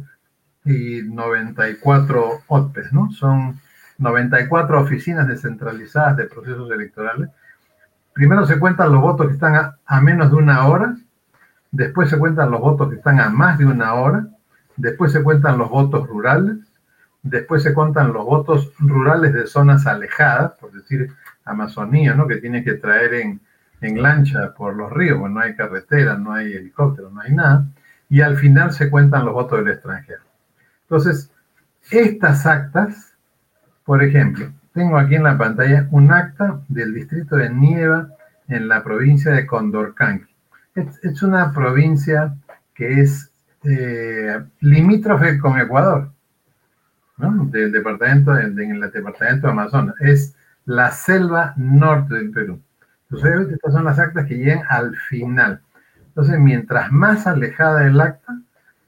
y noventa y cuatro O T P Es, ¿no? Son noventa y cuatro oficinas descentralizadas de procesos electorales. Primero se cuentan los votos que están a, a menos de una hora, después se cuentan los votos que están a más de una hora, después se cuentan los votos rurales, después se cuentan los votos rurales de zonas alejadas, por decir Amazonía, ¿no? Que tiene que traer en, en lancha por los ríos, bueno, no hay carretera, no hay helicóptero, no hay nada, y al final se cuentan los votos del extranjero. Entonces, estas actas, por ejemplo, tengo aquí en la pantalla un acta del distrito de Nieva en la provincia de Condorcanqui. Es, es una provincia que es eh, limítrofe con Ecuador, ¿no? Del departamento, de, de, en el departamento de Amazonas. Es la selva norte del Perú. Entonces, estas son las actas que llegan al final. Entonces, mientras más alejada el acta,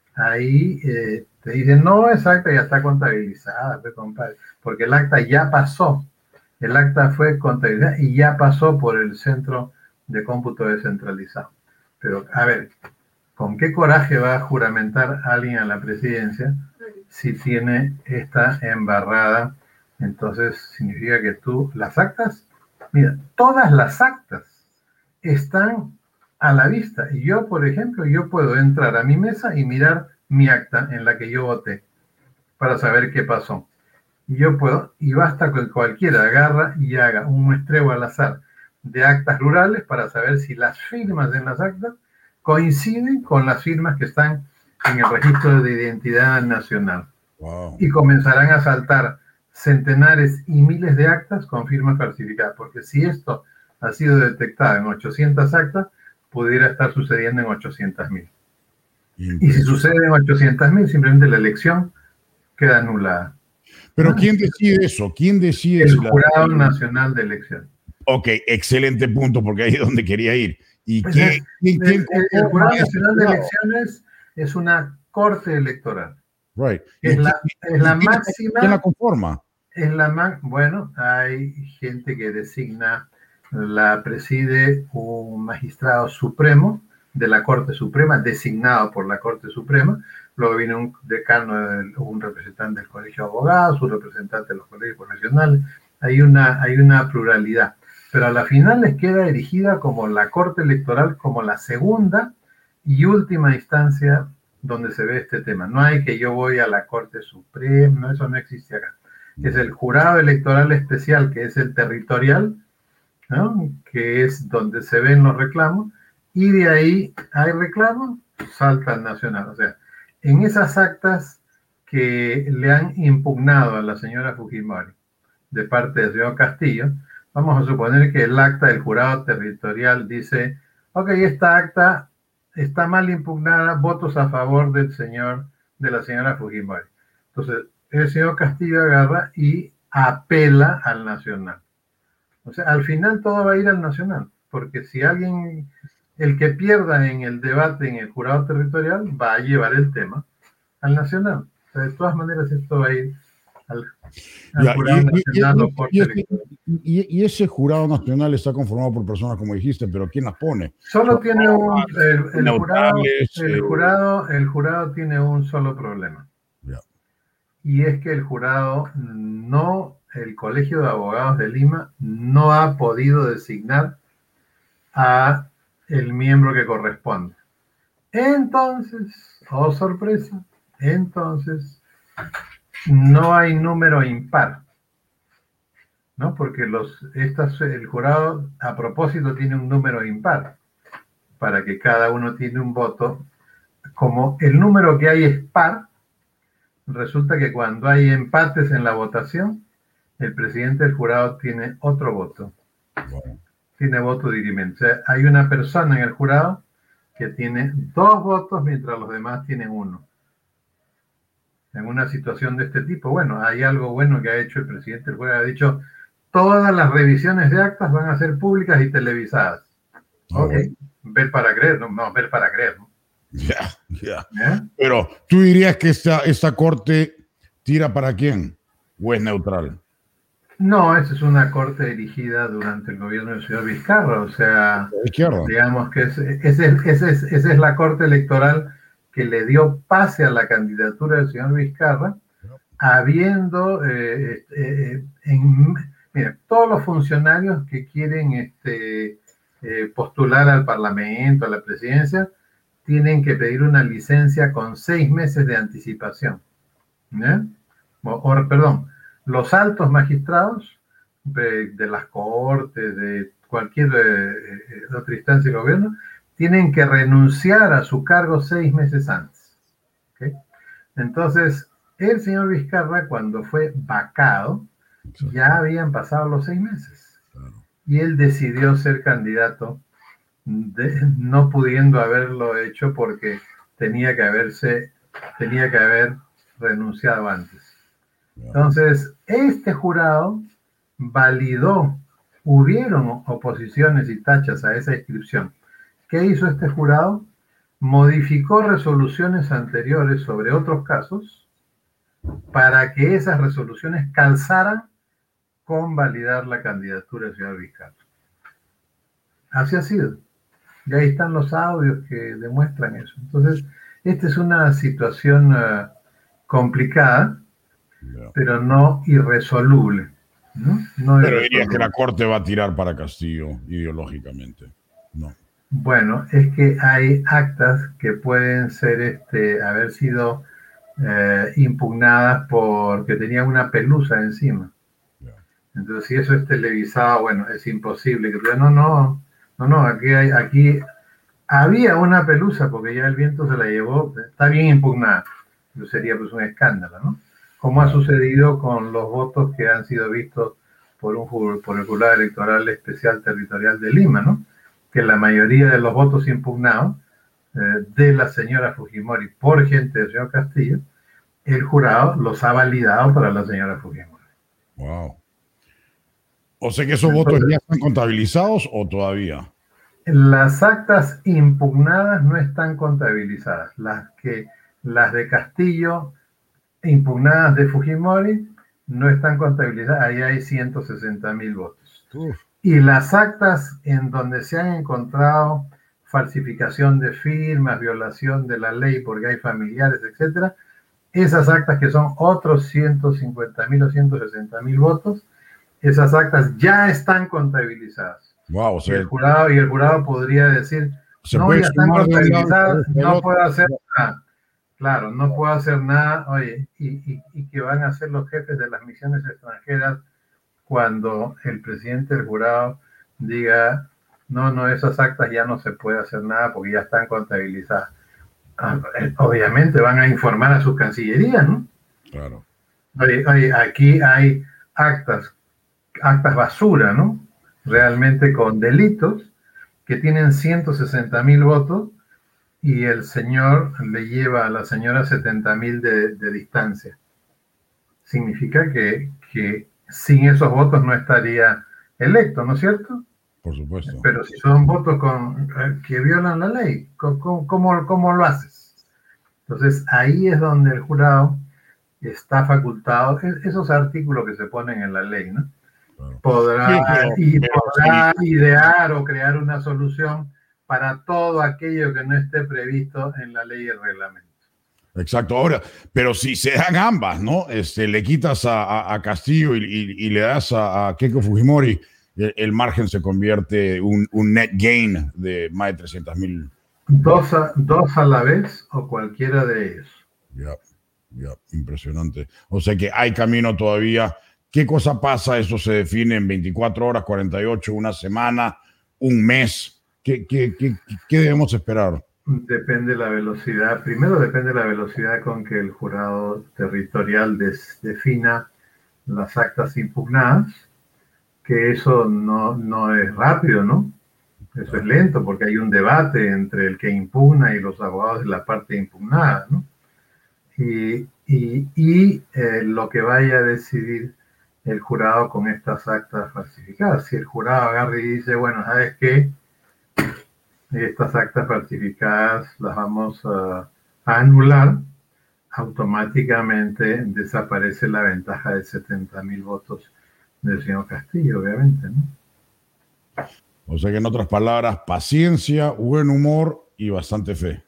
ahí eh, te dicen, no, esa acta ya está contabilizada, pues, compadre, porque el acta ya pasó. El acta fue contabilizada y ya pasó por el centro de cómputo descentralizado. Pero, a ver, ¿con qué coraje va a juramentar a alguien a la presidencia si tiene esta embarrada? Entonces, significa que tú, las actas, mira, todas las actas están a la vista. Y yo, por ejemplo, yo puedo entrar a mi mesa y mirar mi acta en la que yo voté para saber qué pasó. Y yo puedo, y basta que cualquiera agarra y haga un muestreo al azar de actas rurales para saber si las firmas en las actas coinciden con las firmas que están en el registro de identidad nacional. Wow. Y comenzarán a saltar centenares y miles de actas con firmas falsificadas, porque si esto ha sido detectado en ochocientas actas, pudiera estar sucediendo en ochocientas mil. Y si sucede en ochocientas mil, simplemente la elección queda anulada. Pero ¿quién decide eso? ¿Quién decide? El si Jurado la... Nacional de Elección. Ok, excelente punto, porque ahí es donde quería ir. ¿Y pues qué, es, ¿quién, el, quién el, el Jurado Nacional de Elecciones es una corte electoral. Right. Es la, quién, es la quién, máxima. ¿Quién la conforma? Es la más, bueno, hay gente que designa, la preside un magistrado supremo de la Corte Suprema, designado por la Corte Suprema. Luego viene un decano, un representante del Colegio de Abogados, un representante de los colegios profesionales. Hay una, hay una pluralidad. Pero a la final les queda erigida como la Corte Electoral, como la segunda y última instancia donde se ve este tema. No hay que yo voy a la Corte Suprema, no, eso no existe acá. Es el Jurado Electoral Especial, que es el territorial, ¿no? Que es donde se ven los reclamos, y de ahí hay reclamos, salta al nacional. O sea, en esas actas que le han impugnado a la señora Fujimori de parte del señor Castillo, vamos a suponer que el acta del jurado territorial dice, ok, esta acta está mal impugnada, votos a favor del señor, de la señora Fujimori. Entonces, el señor Castillo agarra y apela al nacional. O sea, al final todo va a ir al nacional, porque si alguien, el que pierda en el debate en el jurado territorial, va a llevar el tema al nacional. O sea, de todas maneras esto va a ir al, al ya, jurado y, nacional y, o corte y, electoral. Y, y ese jurado nacional está conformado por personas, como dijiste, pero ¿quién las pone? Solo Son tiene un, el, el, jurado, neutrales, el, eh, jurado, el jurado tiene un solo problema. Yeah. Y es que el jurado no, el Colegio de Abogados de Lima no ha podido designar a el miembro que corresponde. Entonces, oh sorpresa, entonces no hay número impar, ¿no? Porque los, estas, el jurado a propósito tiene un número impar para que cada uno tiene un voto. Como el número que hay es par, resulta que cuando hay empates en la votación, el presidente del jurado tiene otro voto. Wow. Tiene voto dirimente. O sea, hay una persona en el jurado que tiene dos votos mientras los demás tienen uno. En una situación de este tipo, bueno, hay algo bueno que ha hecho el presidente del jurado. Ha dicho, todas las revisiones de actas van a ser públicas y televisadas. Oh, ok, bueno. Ver para creer, no, no ver para creer, ¿no? Ya, yeah, ya. Yeah. ¿Eh? Pero, ¿tú dirías que esta, esta corte tira para quién? ¿O es neutral? No, esa es una corte erigida durante el gobierno del señor Vizcarra, o sea, digamos que es, esa es, es, es, es la corte electoral que le dio pase a la candidatura del señor Vizcarra, habiendo, eh, eh, en, mira, todos los funcionarios que quieren este, eh, postular al Parlamento, a la presidencia, tienen que pedir una licencia con seis meses de anticipación. ¿Eh? O, o, perdón, los altos magistrados de, de las cortes, de cualquier eh, otra instancia del gobierno, tienen que renunciar a su cargo seis meses antes. ¿Okay? Entonces, el señor Vizcarra, cuando fue vacado, exacto, ya habían pasado los seis meses. Claro. Y él decidió ser candidato, de, no pudiendo haberlo hecho porque tenía que haberse, tenía que haber renunciado antes. Entonces, este jurado validó, hubieron oposiciones y tachas a esa inscripción. ¿Qué hizo este jurado? Modificó resoluciones anteriores sobre otros casos para que esas resoluciones calzaran con validar la candidatura del señor Vizcarra. Así ha sido. Y ahí están los audios que demuestran eso. Entonces, esta es una situación uh, complicada, no, pero no irresoluble. ¿no? No pero dirías que la Corte va a tirar para Castillo ideológicamente. No. Bueno, es que hay actas que pueden ser, este, haber sido eh, impugnadas porque tenían una pelusa encima. Yeah. Entonces, si eso es televisado, bueno, es imposible. Que no, no, no, no, aquí hay, aquí había una pelusa porque ya el viento se la llevó, está bien impugnada. Eso sería pues un escándalo, ¿no? Como ha sucedido con los votos que han sido vistos por, un, por el Jurado Electoral Especial Territorial de Lima, ¿no? Que la mayoría de los votos impugnados eh, de la señora Fujimori por gente del señor Castillo, el jurado los ha validado para la señora Fujimori. Wow. O sea que esos Entonces, votos ya están contabilizados o todavía. Las actas impugnadas no están contabilizadas. Las que las de Castillo impugnadas de Fujimori no están contabilizadas, ahí hay ciento sesenta mil votos. Uf. Y las actas en donde se han encontrado falsificación de firmas, violación de la ley porque hay familiares, etcétera, esas actas que son otros ciento cincuenta mil o ciento sesenta mil votos, esas actas ya están contabilizadas. Wow, o sea, y, el jurado, y el jurado podría decir, no, ya están contabilizadas, no puedo hacer nada. Claro, no puedo hacer nada, oye, y, y, y que van a ser los jefes de las misiones extranjeras cuando el presidente del jurado diga, no, no, esas actas ya no se puede hacer nada porque ya están contabilizadas. Obviamente van a informar a sus cancillerías, ¿no? Claro. Oye, oye, aquí hay actas, actas basura, ¿no? Realmente con delitos que tienen ciento sesenta mil votos y el señor le lleva a la señora setenta mil de, de distancia. Significa que, que sin esos votos no estaría electo, ¿no es cierto? Por supuesto. Pero si son votos con, que violan la ley, ¿cómo, cómo, cómo lo haces? Entonces, ahí es donde el jurado está facultado, esos artículos que se ponen en la ley, ¿no? Claro. Podrá, sí, pero, y pero, podrá sí. idear o crear una solución para todo aquello que no esté previsto en la ley y el reglamento. Exacto, ahora, pero si se dan ambas, ¿no? Este, le quitas a, a, a Castillo y, y, y le das a, a Keiko Fujimori, el, el margen se convierte en un, un net gain de más de trescientos mil. Dos a, dos a la vez o cualquiera de ellos. Yeah. Ya, impresionante. O sea que hay camino todavía. ¿Qué cosa pasa? ¿Eso se define en veinticuatro horas, cuarenta y ocho, una semana, un mes? ¿Qué, qué, qué, qué debemos esperar? Depende la velocidad. Primero depende la velocidad con que el jurado territorial des, defina las actas impugnadas, que eso no, no es rápido, ¿no? Eso es lento porque hay un debate entre el que impugna y los abogados de la parte impugnada, ¿no? Y, y, y eh, lo que vaya a decidir el jurado con estas actas falsificadas. Si el jurado agarra y dice, bueno, ¿sabes qué? Estas actas falsificadas las vamos a, a anular, automáticamente desaparece la ventaja de setenta mil votos del señor Castillo, obviamente, ¿no? O sea que en otras palabras, paciencia, buen humor y bastante fe.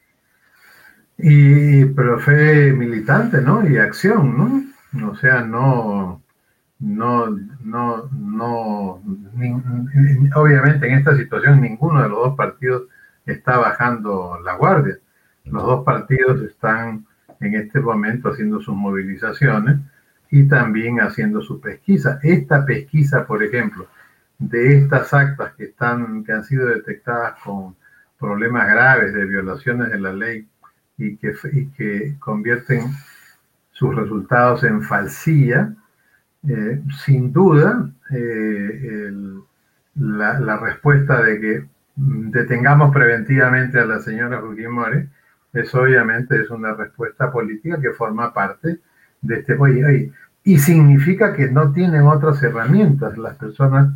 Y, pero fe militante, ¿no? Y acción, ¿no? O sea, no, no, no, no, ni, ni, obviamente en esta situación ninguno de los dos partidos está bajando la guardia. Los dos partidos están en este momento haciendo sus movilizaciones y también haciendo su pesquisa. Esta pesquisa, por ejemplo, de estas actas que, están, que han sido detectadas con problemas graves de violaciones de la ley y que, y que convierten sus resultados en falsía, eh, sin duda, eh, el, la, la respuesta de que detengamos preventivamente a la señora Fujimori es obviamente es una respuesta política que forma parte de este oye, oye, y significa que no tienen otras herramientas las personas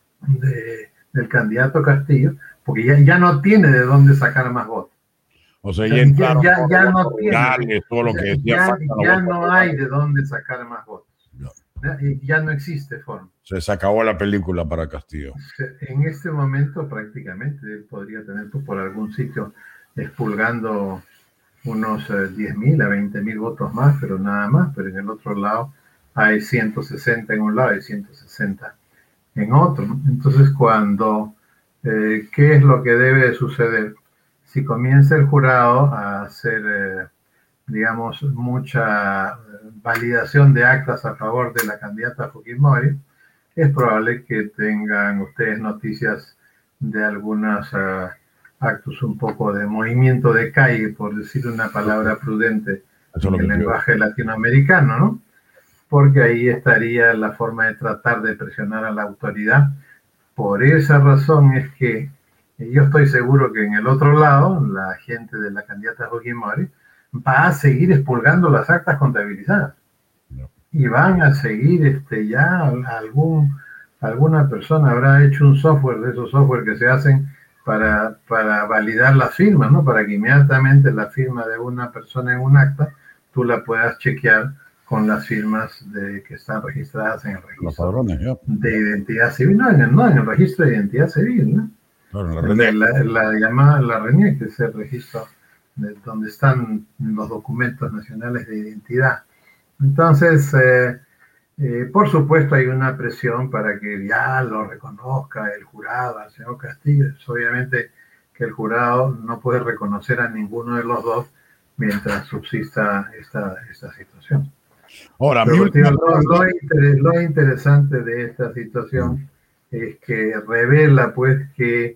de, del candidato Castillo, porque ya, ya no tiene de dónde sacar más votos. O sea, ya, ya, ya, ya no tiene, todo lo o sea, que decía, ya, ya no hay de dónde sacar más votos. No. Ya no existe forma. Se, se acabó la película para Castillo. En este momento prácticamente él podría tener por algún sitio expulgando unos eh, diez mil a veinte mil votos más, pero nada más, pero en el otro lado hay ciento sesenta en un lado y ciento sesenta en otro. Entonces, cuando, eh, ¿qué es lo que debe suceder? Si comienza el jurado a hacer, eh, digamos, mucha validación de actas a favor de la candidata Fujimori, es probable que tengan ustedes noticias de algunos uh, actos un poco de movimiento de calle, por decir una palabra prudente en el lenguaje latinoamericano, ¿no? Porque ahí estaría la forma de tratar de presionar a la autoridad. Por esa razón es que yo estoy seguro que en el otro lado, la gente de la candidata Fujimori va a seguir expulgando las actas contabilizadas. No. Y van a seguir, este, ya algún, alguna persona habrá hecho un software de esos software que se hacen para, para validar las firmas, ¿no? Para que inmediatamente la firma de una persona en un acta, tú la puedas chequear con las firmas de, que están registradas en el registro padrones, ¿ya? de identidad civil, no en, el, no, en el registro de identidad civil, ¿no? Claro, la, la, la llamada la RENIEC, que es el registro de, donde están los documentos nacionales de identidad. Entonces, eh, eh, por supuesto hay una presión para que ya lo reconozca el jurado, al señor Castillo. Es obviamente que el jurado no puede reconocer a ninguno de los dos mientras subsista esta, esta situación. Ahora, Pero, tío, lo, lo, inter, lo interesante de esta situación es que revela pues que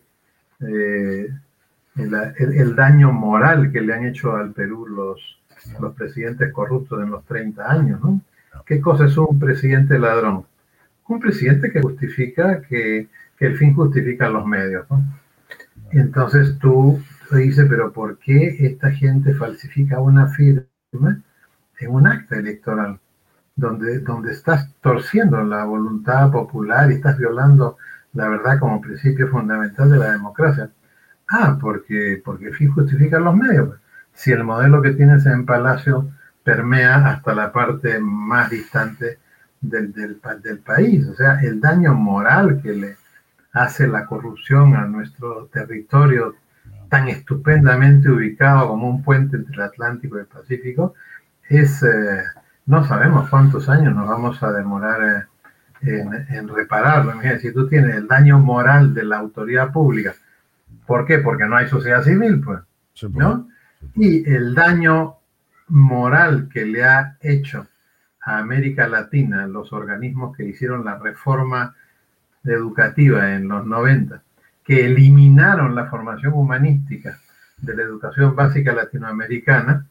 eh, el, el, el daño moral que le han hecho al Perú los, los presidentes corruptos en los treinta años, ¿no? ¿Qué cosa es un presidente ladrón? Un presidente que justifica que, que el fin justifica los medios, ¿no? Y entonces tú te dices, pero ¿por qué esta gente falsifica una firma en un acta electoral? Donde, donde estás torciendo la voluntad popular y estás violando la verdad como principio fundamental de la democracia. Ah, porque, porque el fin justifica los medios. Si el modelo que tienes en Palacio permea hasta la parte más distante del, del, del país, o sea, el daño moral que le hace la corrupción a nuestro territorio tan estupendamente ubicado como un puente entre el Atlántico y el Pacífico, es... Eh, no sabemos cuántos años nos vamos a demorar eh, en, en repararlo. Imagínate, si tú tienes el daño moral de la autoridad pública, ¿por qué? Porque no hay sociedad civil, pues, ¿no? Y el daño moral que le ha hecho a América Latina los organismos que hicieron la reforma educativa en los noventa, que eliminaron la formación humanística de la educación básica latinoamericana,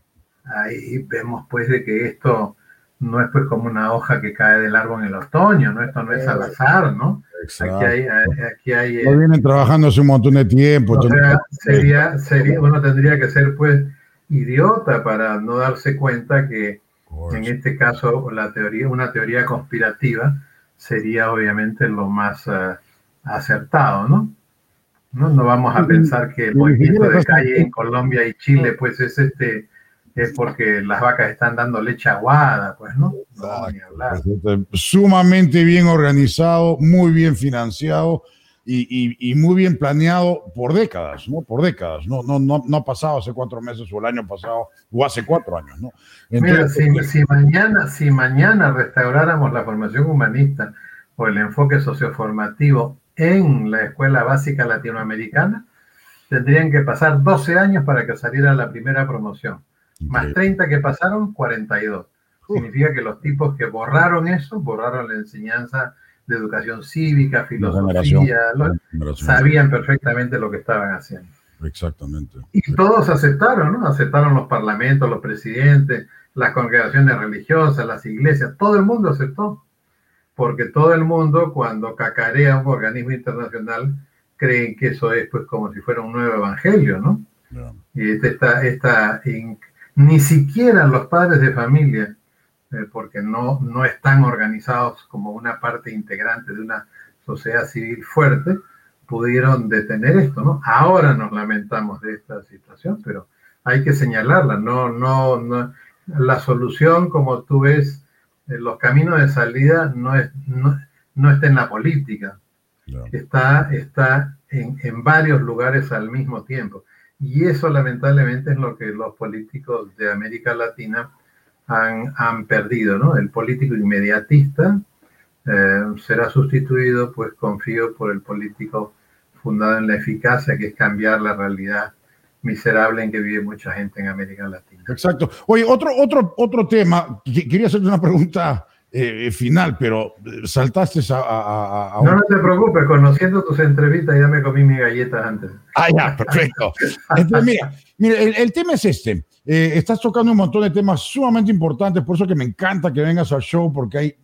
ahí vemos pues de que esto no es pues como una hoja que cae del árbol en el otoño, ¿no? Esto no es al azar, ¿no? Exacto. Aquí hay... Aquí hay no vienen trabajando hace un montón de tiempo. O sea, sería, sería, uno tendría que ser pues idiota para no darse cuenta que en este caso la teoría, una teoría conspirativa sería obviamente lo más uh, acertado, ¿no? ¿no? No vamos a pensar que el movimiento de calle en Colombia y Chile pues es este es porque las vacas están dando leche aguada, pues, ¿no? No, ni hablar. Sumamente bien organizado, muy bien financiado y, y, y muy bien planeado por décadas, ¿no? Por décadas, ¿no? No, no, no ha pasado hace cuatro meses o el año pasado o hace cuatro años, ¿no? Entonces, Mira, si, si, mañana, si mañana restauráramos la formación humanista o el enfoque socioformativo en la escuela básica latinoamericana, tendrían que pasar doce años para que saliera la primera promoción. Más treinta que pasaron, cuarenta y dos. Significa que los tipos que borraron eso, borraron la enseñanza de educación cívica, filosofía, lo, sabían perfectamente lo que estaban haciendo. Exactamente. Y todos aceptaron, ¿no? Aceptaron los parlamentos, los presidentes, las congregaciones religiosas, las iglesias, todo el mundo aceptó. Porque todo el mundo, cuando cacarea un organismo internacional, creen que eso es pues como si fuera un nuevo evangelio, ¿no? Yeah. Y esta, esta, in, ni siquiera los padres de familia, eh, porque no, no están organizados como una parte integrante de una sociedad civil fuerte, pudieron detener esto, ¿no? Ahora nos lamentamos de esta situación, pero hay que señalarla, no, no, no la solución, como tú ves, eh, los caminos de salida no, es, no, no está en la política, yeah. está, está en, en varios lugares al mismo tiempo. Y eso lamentablemente es lo que los políticos de América Latina han, han perdido, ¿no? El político inmediatista eh, será sustituido, pues confío, por el político fundado en la eficacia, que es cambiar la realidad miserable en que vive mucha gente en América Latina. Exacto. Oye, otro, otro, otro tema, quería hacerte una pregunta eh, final, pero saltaste a... a, a un... No, no te preocupes, conociendo tus entrevistas ya me comí mis galletas antes. Ah, ya, perfecto. Entonces, mira, mira el, el tema es este. Eh, estás tocando un montón de temas sumamente importantes, por eso que me encanta que vengas al show, porque hay,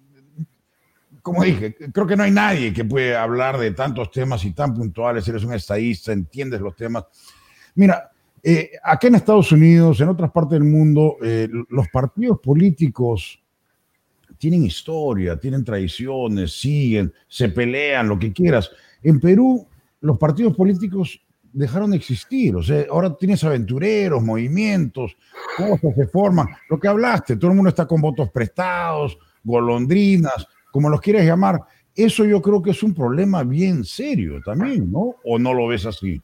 como dije, creo que no hay nadie que puede hablar de tantos temas y tan puntuales. Eres un estadista, entiendes los temas. Mira, eh, acá en Estados Unidos, en otras partes del mundo, eh, los partidos políticos tienen historia, tienen tradiciones, siguen, se pelean, lo que quieras. En Perú, los partidos políticos dejaron de existir. O sea, ahora tienes aventureros, movimientos, cosas se forman. Lo que hablaste, todo el mundo está con votos prestados, golondrinas, como los quieras llamar. Eso yo creo que es un problema bien serio también, ¿no? ¿O no lo ves así?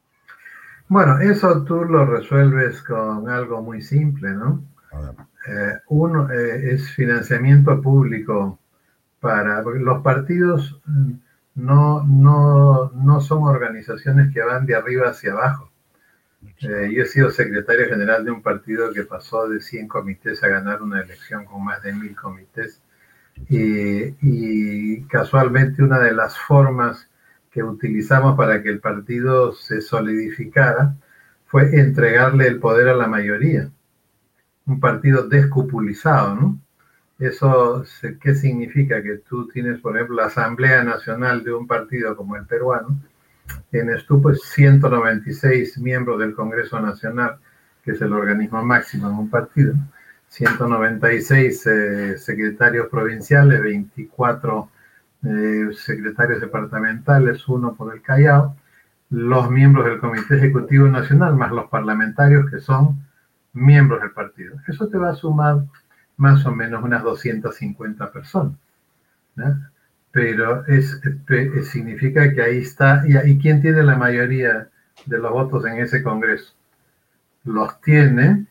Bueno, eso tú lo resuelves con algo muy simple, ¿no? Eh, uno eh, es financiamiento público para... Porque los partidos no, no, no son organizaciones que van de arriba hacia abajo. Eh, yo he sido secretario general de un partido que pasó de cien comités a ganar una elección con más de mil comités. Y, y casualmente una de las formas que utilizamos para que el partido se solidificara fue entregarle el poder a la mayoría. Un partido descupulizado, ¿no? Eso, ¿qué significa? Que tú tienes, por ejemplo, la Asamblea Nacional de un partido como el peruano, tienes tú pues ciento noventa y seis miembros del Congreso Nacional, que es el organismo máximo en un partido, ciento noventa y seis eh, secretarios provinciales, veinticuatro eh, secretarios departamentales, uno por el Callao, los miembros del Comité Ejecutivo Nacional, más los parlamentarios que son miembros del partido. Eso te va a sumar más o menos unas doscientas cincuenta personas, ¿no? Pero es, es, significa que ahí está, y, ¿y quién tiene la mayoría de los votos en ese Congreso? Los tiene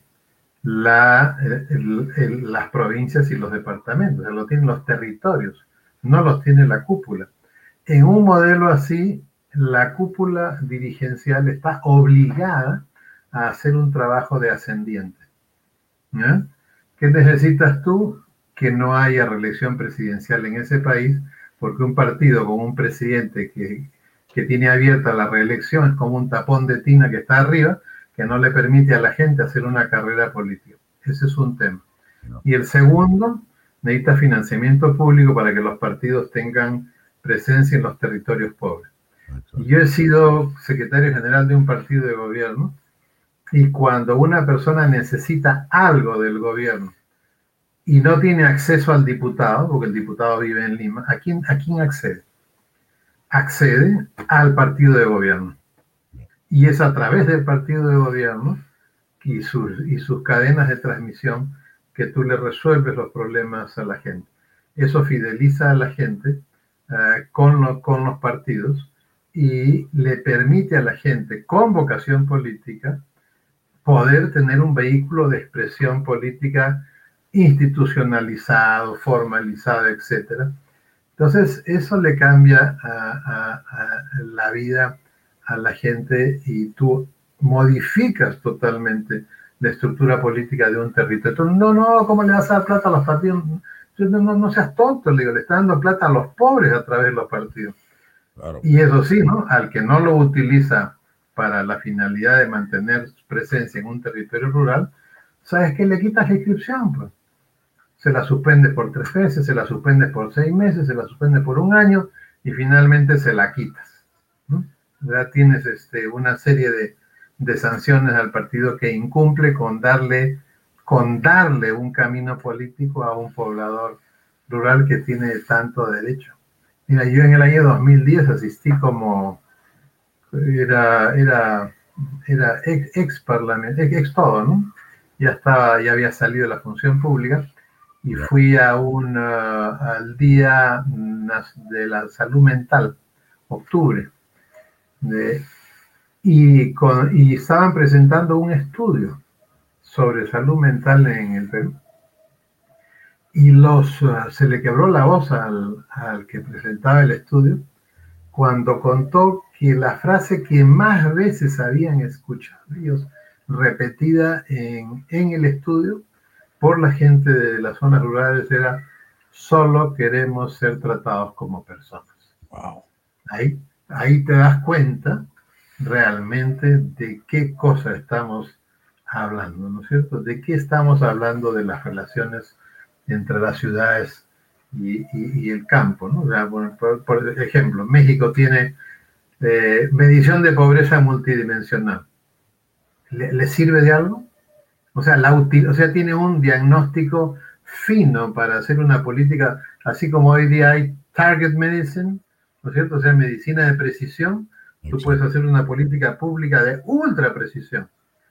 la, el, el, las provincias y los departamentos, o sea, lo tienen los territorios, no los tiene la cúpula. En un modelo así, la cúpula dirigencial está obligada a hacer un trabajo de ascendiente. ¿Ya? ¿Qué necesitas tú? Que no haya reelección presidencial en ese país, porque un partido con un presidente que, que tiene abierta la reelección es como un tapón de tina que está arriba, que no le permite a la gente hacer una carrera política. Ese es un tema. Y el segundo, necesita financiamiento público para que los partidos tengan presencia en los territorios pobres. Y yo he sido secretario general de un partido de gobierno, y cuando una persona necesita algo del gobierno y no tiene acceso al diputado, porque el diputado vive en Lima, ¿a quién, a quién accede? Accede al partido de gobierno. Y es a través del partido de gobierno y sus, y sus cadenas de transmisión que tú le resuelves los problemas a la gente. Eso fideliza a la gente uh, con, lo, con los partidos y le permite a la gente con vocación política poder tener un vehículo de expresión política institucionalizado, formalizado, etcétera. Entonces, eso le cambia a, a, a la vida a la gente y tú modificas totalmente la estructura política de un territorio. Entonces, no, no, ¿cómo le vas a dar plata a los partidos? No, no, no seas tonto, le digo, le está dando plata a los pobres a través de los partidos. Claro. Y eso sí, ¿no? Al que no lo utiliza para la finalidad de mantener presencia en un territorio rural, ¿sabes qué? Le quitas la inscripción, pues. Se la suspende por tres veces, se la suspende por seis meses, se la suspende por un año y finalmente se la quitas, ¿no? Ya tienes este, una serie de, de sanciones al partido que incumple con darle, con darle un camino político a un poblador rural que tiene tanto derecho. Mira, yo en el año dos mil diez asistí como, era, era, era ex, ex parlamento, ex, ex todo, ¿no? Ya estaba, ya había salido de la función pública. Y fui a un, uh, al Día de la Salud Mental, octubre, de, y, con, y estaban presentando un estudio sobre salud mental en el Perú. Y los, uh, se le quebró la voz al, al que presentaba el estudio cuando contó que la frase que más veces habían escuchado ellos repetida en, en el estudio por la gente de las zonas rurales era: solo queremos ser tratados como personas. Wow. Ahí, ahí te das cuenta realmente de qué cosa estamos hablando, ¿no es cierto? De qué estamos hablando de las relaciones entre las ciudades y, y, y el campo, ¿no? O sea, bueno, por, por ejemplo, México tiene eh, medición de pobreza multidimensional. ¿Le, ¿le sirve de algo? O sea, la util, o sea, tiene un diagnóstico fino para hacer una política, así como hoy día hay target medicine, ¿no es cierto? O sea, medicina de precisión, tú puedes hacer una política pública de ultra precisión.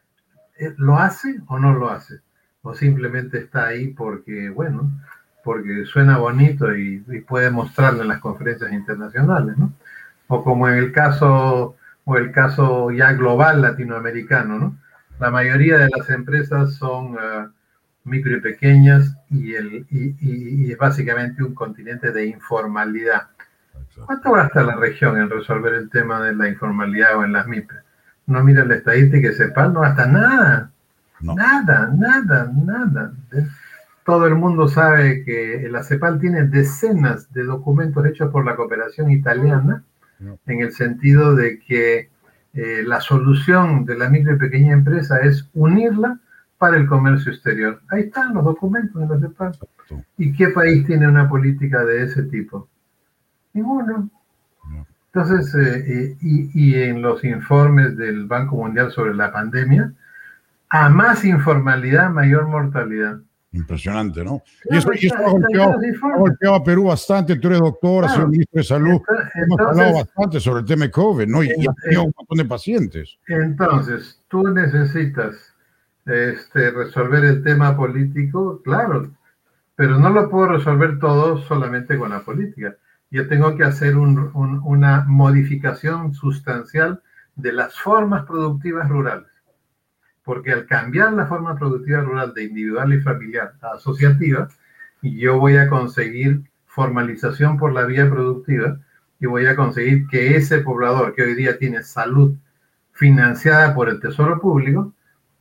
¿Lo hace o no lo hace? O simplemente está ahí porque, bueno, porque suena bonito y, y puede mostrarlo en las conferencias internacionales, ¿no? O como en el caso, o el caso ya global latinoamericano, ¿no? La mayoría de las empresas son uh, micro y pequeñas y, el, y, y, y es básicamente un continente de informalidad. ¿Cuánto gasta la región en resolver el tema de la informalidad o en las M I P E? No mira la estadística y CEPAL, no gasta nada, no. nada, nada, nada. Todo el mundo sabe que la CEPAL tiene decenas de documentos hechos por la cooperación italiana, no. en el sentido de que Eh, la solución de la micro y pequeña empresa es unirla para el comercio exterior. Ahí están los documentos de la CEPAL. ¿Y qué país tiene una política de ese tipo? Ninguno. Entonces, eh, y, y en los informes del Banco Mundial sobre la pandemia, a más informalidad, mayor mortalidad. Impresionante, ¿no? Claro, y eso, y eso ha, golpeado, ha golpeado a Perú bastante. Tú eres doctor, claro. has sido ministro de Salud. Entonces, Hemos hablado bastante sobre el tema de COVID, ¿no? Y, en, y has tenido un montón de pacientes. Entonces, tú necesitas este, resolver el tema político, claro, pero no lo puedo resolver todo solamente con la política. Yo tengo que hacer un, un, una modificación sustancial de las formas productivas rurales. Porque al cambiar la forma productiva rural de individual y familiar a asociativa, yo voy a conseguir formalización por la vía productiva y voy a conseguir que ese poblador que hoy día tiene salud financiada por el Tesoro Público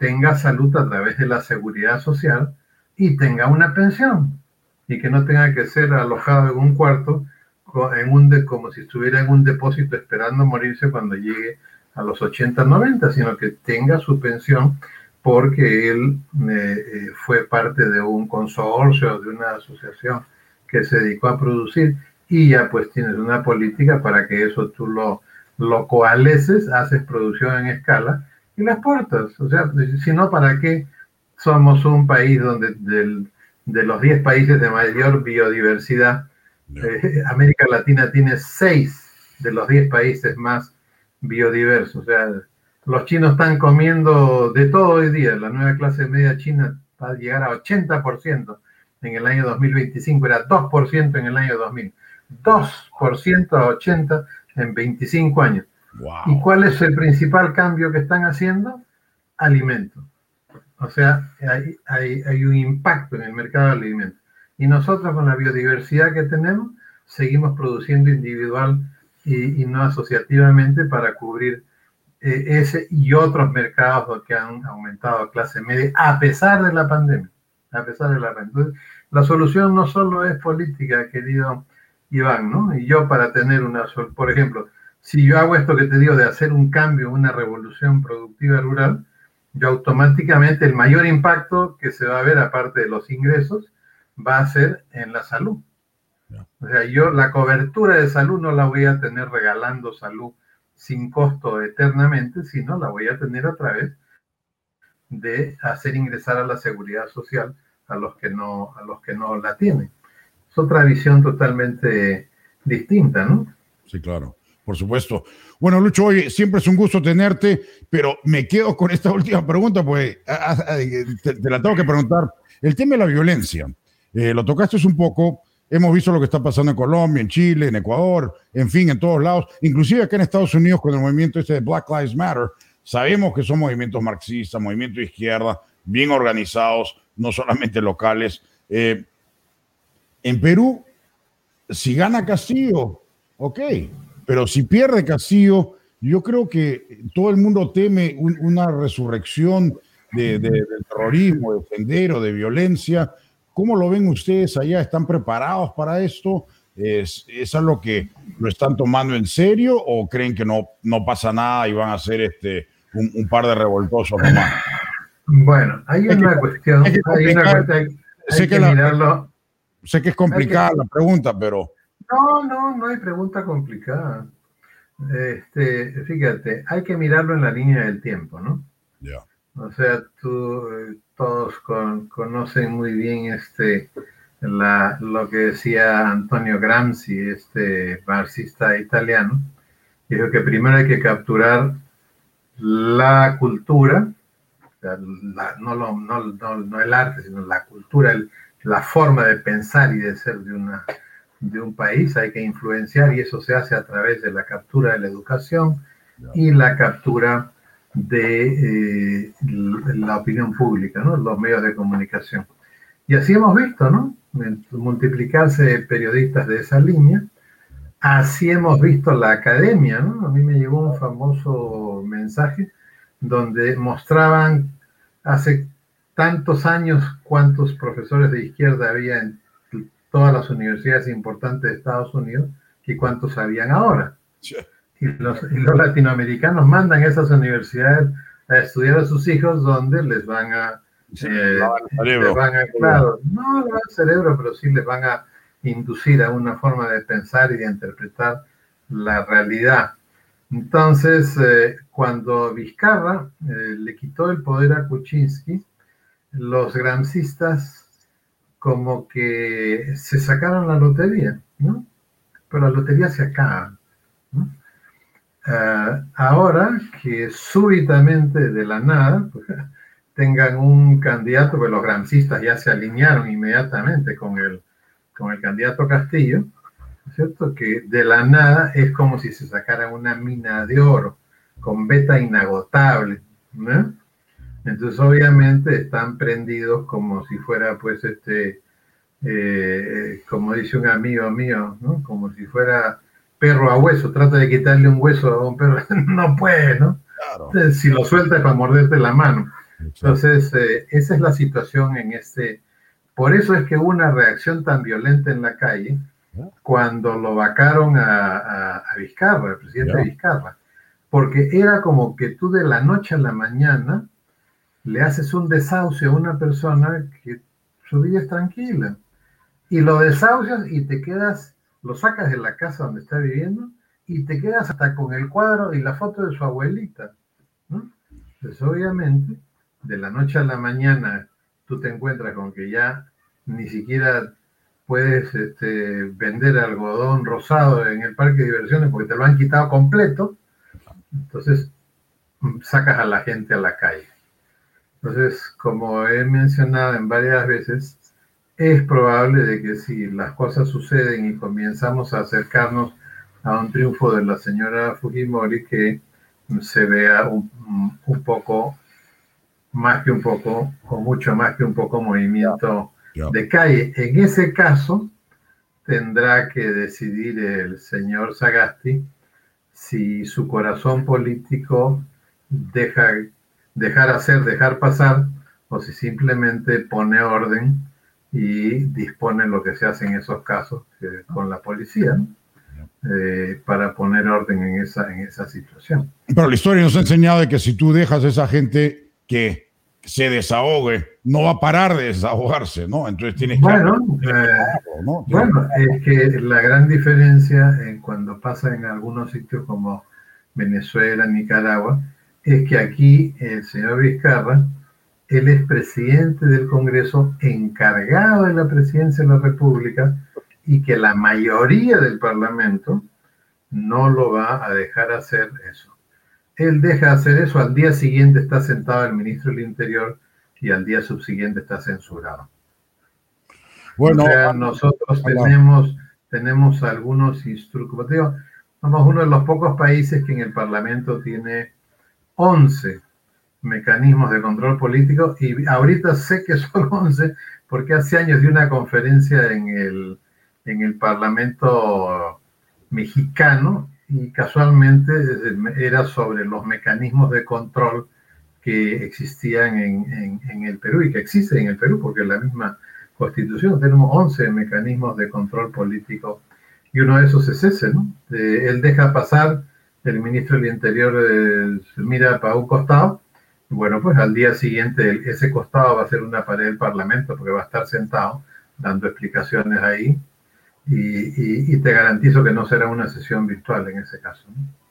tenga salud a través de la seguridad social y tenga una pensión y que no tenga que ser alojado en un cuarto en un de, como si estuviera en un depósito esperando morirse cuando llegue a los ochenta, noventa, sino que tenga su pensión porque él eh, fue parte de un consorcio, de una asociación que se dedicó a producir, y ya pues tienes una política para que eso tú lo, lo coalesces, haces producción en escala y la exportas. O sea, si no, ¿para qué somos un país donde del, de los diez países de mayor biodiversidad, eh, América Latina tiene seis de los diez países más biodiversos? O sea, los chinos están comiendo de todo hoy día. La nueva clase media china va a llegar a ochenta por ciento en el año dos mil veinticinco, era dos por ciento en el año dos mil. dos por ciento a ochenta en veinticinco años. Wow. ¿Y cuál es el principal cambio que están haciendo? Alimentos. O sea, hay, hay, hay un impacto en el mercado de alimentos. Y nosotros, con la biodiversidad que tenemos, seguimos produciendo individual y, y no asociativamente para cubrir eh, ese y otros mercados que han aumentado a clase media a pesar de la pandemia. A pesar de la pandemia. Entonces, la solución no solo es política, querido Iván, ¿no? Y yo, para tener una, por ejemplo, si yo hago esto que te digo de hacer un cambio, una revolución productiva rural, yo automáticamente el mayor impacto que se va a ver, aparte de los ingresos, va a ser en la salud. O sea, yo la cobertura de salud no la voy a tener regalando salud sin costo eternamente, sino la voy a tener a través de hacer ingresar a la seguridad social a los que no, a los que no la tienen. Es otra visión totalmente distinta, ¿no? Sí, claro, por supuesto. Bueno, Lucho, oye, siempre es un gusto tenerte, pero me quedo con esta última pregunta, pues te, te la tengo que preguntar. El tema de la violencia, eh, lo tocaste un poco, hemos visto lo que está pasando en Colombia, en Chile, en Ecuador, en fin, en todos lados, inclusive acá en Estados Unidos con el movimiento este de Black Lives Matter. Sabemos que son movimientos marxistas, movimientos de izquierda, bien organizados, no solamente locales. Eh, en Perú, si gana Castillo, ok, pero si pierde Castillo, yo creo que todo el mundo teme un, una resurrección de, de, del terrorismo, de Sendero, de violencia. ¿Cómo lo ven ustedes allá? ¿Están preparados para esto? ¿Es, es algo que lo están tomando en serio o creen que no, no pasa nada y van a ser este, un, un par de revoltosos nomás? Bueno, hay una que, cuestión, hay que hay una cuestión, hay, sé hay que, que la, mirarlo. Sé que es complicada que, la pregunta, pero... No, no, no hay pregunta complicada. Este, fíjate, hay que mirarlo en la línea del tiempo, ¿no? Ya. Yeah. O sea, tú, eh, todos con, conocen muy bien este, la, lo que decía Antonio Gramsci, este marxista italiano. Dijo que primero hay que capturar la cultura, o sea, la, no, lo, no, no, no el arte, sino la cultura, el, la forma de pensar y de ser de, una, de un país. Hay que influenciar y eso se hace a través de la captura de la educación y la captura de eh, la opinión pública, ¿no? Los medios de comunicación. Y así hemos visto, ¿no? Multiplicarse periodistas de esa línea. Así hemos visto la academia, ¿no? A mí me llegó un famoso mensaje donde mostraban hace tantos años cuántos profesores de izquierda había en todas las universidades importantes de Estados Unidos y cuántos habían ahora. Sí. Y, los, y los latinoamericanos mandan a esas universidades a estudiar a sus hijos donde les van a... Sí, eh, les van a claro, no les van al cerebro, pero sí les van a inducir a una forma de pensar y de interpretar la realidad. Entonces, eh, cuando Vizcarra eh, le quitó el poder a Kuczynski, los gramscistas como que se sacaron la lotería, ¿no? Pero la lotería se acaba, ¿no? Uh, ahora que súbitamente de la nada pues, tengan un candidato, pues los gramscistas ya se alinearon inmediatamente con el, con el candidato Castillo, ¿cierto? Que de la nada es como si se sacara una mina de oro con beta inagotable, ¿no? Entonces obviamente están prendidos como si fuera pues este eh, como dice un amigo mío, ¿no? Como si fuera perro a hueso. Trata de quitarle un hueso a un perro, no puede, ¿no? Claro. Entonces, si lo suelta es para morderte la mano. Entonces, eh, esa es la situación en este... Por eso es que hubo una reacción tan violenta en la calle cuando lo vacaron a, a, a Vizcarra, el presidente yeah. Vizcarra, porque era como que tú de la noche a la mañana le haces un desahucio a una persona que su vida es tranquila, y lo desahucias y te quedas, lo sacas de la casa donde está viviendo y te quedas hasta con el cuadro y la foto de su abuelita, ¿no? Entonces, obviamente, de la noche a la mañana tú te encuentras con que ya ni siquiera puedes este, vender algodón rosado en el parque de diversiones porque te lo han quitado completo. Entonces sacas a la gente a la calle. Entonces, como he mencionado en varias veces, es probable de que si las cosas suceden y comenzamos a acercarnos a un triunfo de la señora Fujimori, que se vea un, un poco, más que un poco, o mucho más que un poco movimiento yeah. Yeah. de calle. En ese caso, tendrá que decidir el señor Sagasti si su corazón político deja, dejar hacer, dejar pasar, o si simplemente pone orden y dispone lo que se hace en esos casos eh, con la policía, ¿no? eh, para poner orden en esa, en esa situación. Pero la historia nos ha enseñado de que si tú dejas a esa gente que se desahogue, no va a parar de desahogarse, ¿no? Entonces tienes que... Bueno, eh, ¿no? bueno es que la gran diferencia en cuando pasa en algunos sitios como Venezuela, Nicaragua, es que aquí el señor Vizcarra, él es presidente del Congreso encargado de la presidencia de la República y que la mayoría del Parlamento no lo va a dejar hacer eso. Él deja hacer eso, al día siguiente está sentado el ministro del Interior y al día subsiguiente está censurado. Bueno, o sea, nosotros tenemos, tenemos algunos instrumentos. Somos uno de los pocos países que en el Parlamento tiene once mecanismos de control político, y ahorita sé que son once porque hace años di una conferencia en el, en el Parlamento mexicano y casualmente era sobre los mecanismos de control que existían en, en, en el Perú y que existen en el Perú, porque en la misma Constitución tenemos once mecanismos de control político y uno de esos es ese, ¿no? Eh, él deja pasar, el ministro del Interior eh, mira para un costado, y bueno, pues al día siguiente ese costado va a ser una pared del Parlamento porque va a estar sentado dando explicaciones ahí. Y, y, y te garantizo que no será una sesión virtual en ese caso,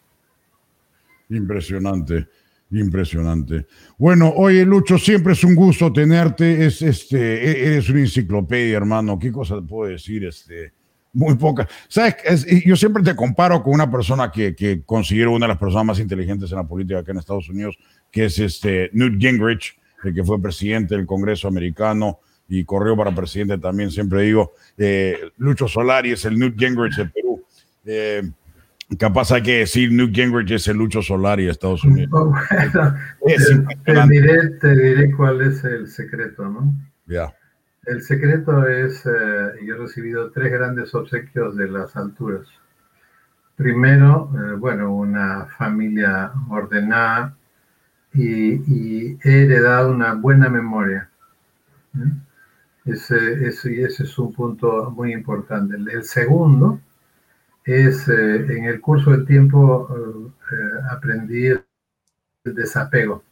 ¿no? Impresionante, impresionante. Bueno, oye, Lucho, siempre es un gusto tenerte. Es, este, eres una enciclopedia, hermano. ¿Qué cosa te puedo decir? Este, muy poca. ¿Sabes? Es, yo siempre te comparo con una persona que, que considero una de las personas más inteligentes en la política acá en Estados Unidos, que es este Newt Gingrich, el que fue presidente del Congreso americano y corrió para presidente también. Siempre digo, eh, Lucho Solari es el Newt Gingrich de Perú. Eh, capaz hay que decir Newt Gingrich es el Lucho Solari de Estados Unidos. Bueno, es te, te, diré, te diré cuál es el secreto, ¿no? Ya. Yeah. El secreto es, eh, yo he recibido tres grandes obsequios de las alturas. Primero, eh, bueno, una familia ordenada y, y he heredado una buena memoria. ¿eh? Ese, ese, ese es un punto muy importante. El segundo es, eh, en el curso del tiempo, eh, aprendí el desapego.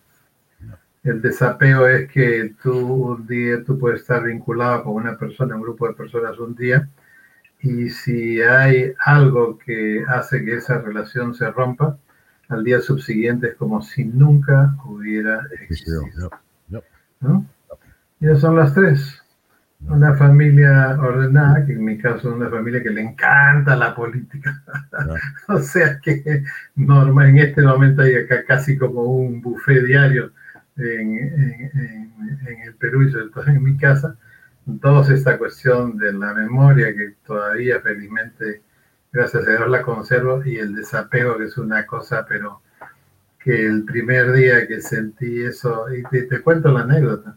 El desapego es que tú un día, tú puedes estar vinculado con una persona, un grupo de personas un día, y si hay algo que hace que esa relación se rompa, al día subsiguiente es como si nunca hubiera existido. ¿No? Y esas son las tres. Una familia ordenada, que en mi caso es una familia que le encanta la política. O sea que normal, en este momento hay acá casi como un buffet diario en, en, en, en el Perú y sobre todo en mi casa. Dos, esta cuestión de la memoria que todavía felizmente, gracias a Dios, la conservo, y el desapego, que es una cosa, pero que el primer día que sentí eso, y te, te cuento la anécdota.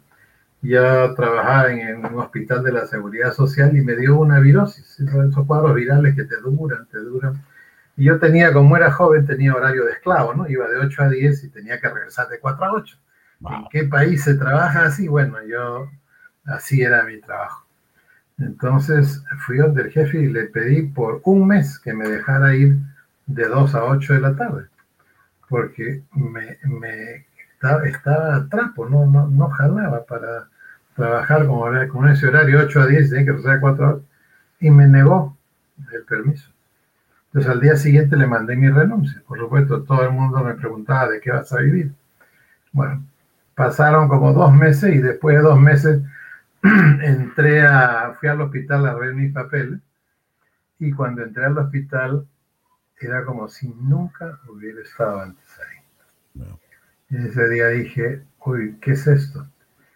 Yo trabajaba en un hospital de la Seguridad Social y me dio una virosis, esos cuadros virales que te duran, te duran. Y yo tenía, como era joven, tenía horario de esclavo, ¿no? Iba de ocho a diez y tenía que regresar de cuatro a ocho. Wow. ¿En qué país se trabaja así? Bueno, yo, así era mi trabajo. Entonces fui donde el jefe y le pedí por un mes que me dejara ir de dos a ocho de la tarde, porque me, me estaba, estaba a trapo, no, no, no jalaba para trabajar como con ese horario ocho a diez, tenía que pasar cuatro horas, y me negó el permiso. Entonces al día siguiente le mandé mi renuncia. Por supuesto, todo el mundo me preguntaba de qué vas a vivir. Bueno, pasaron como dos meses y después de dos meses entré a, fui al hospital a ver mis papeles, y cuando entré al hospital era como si nunca hubiera estado antes ahí. No. Y ese día dije, uy, ¿qué es esto?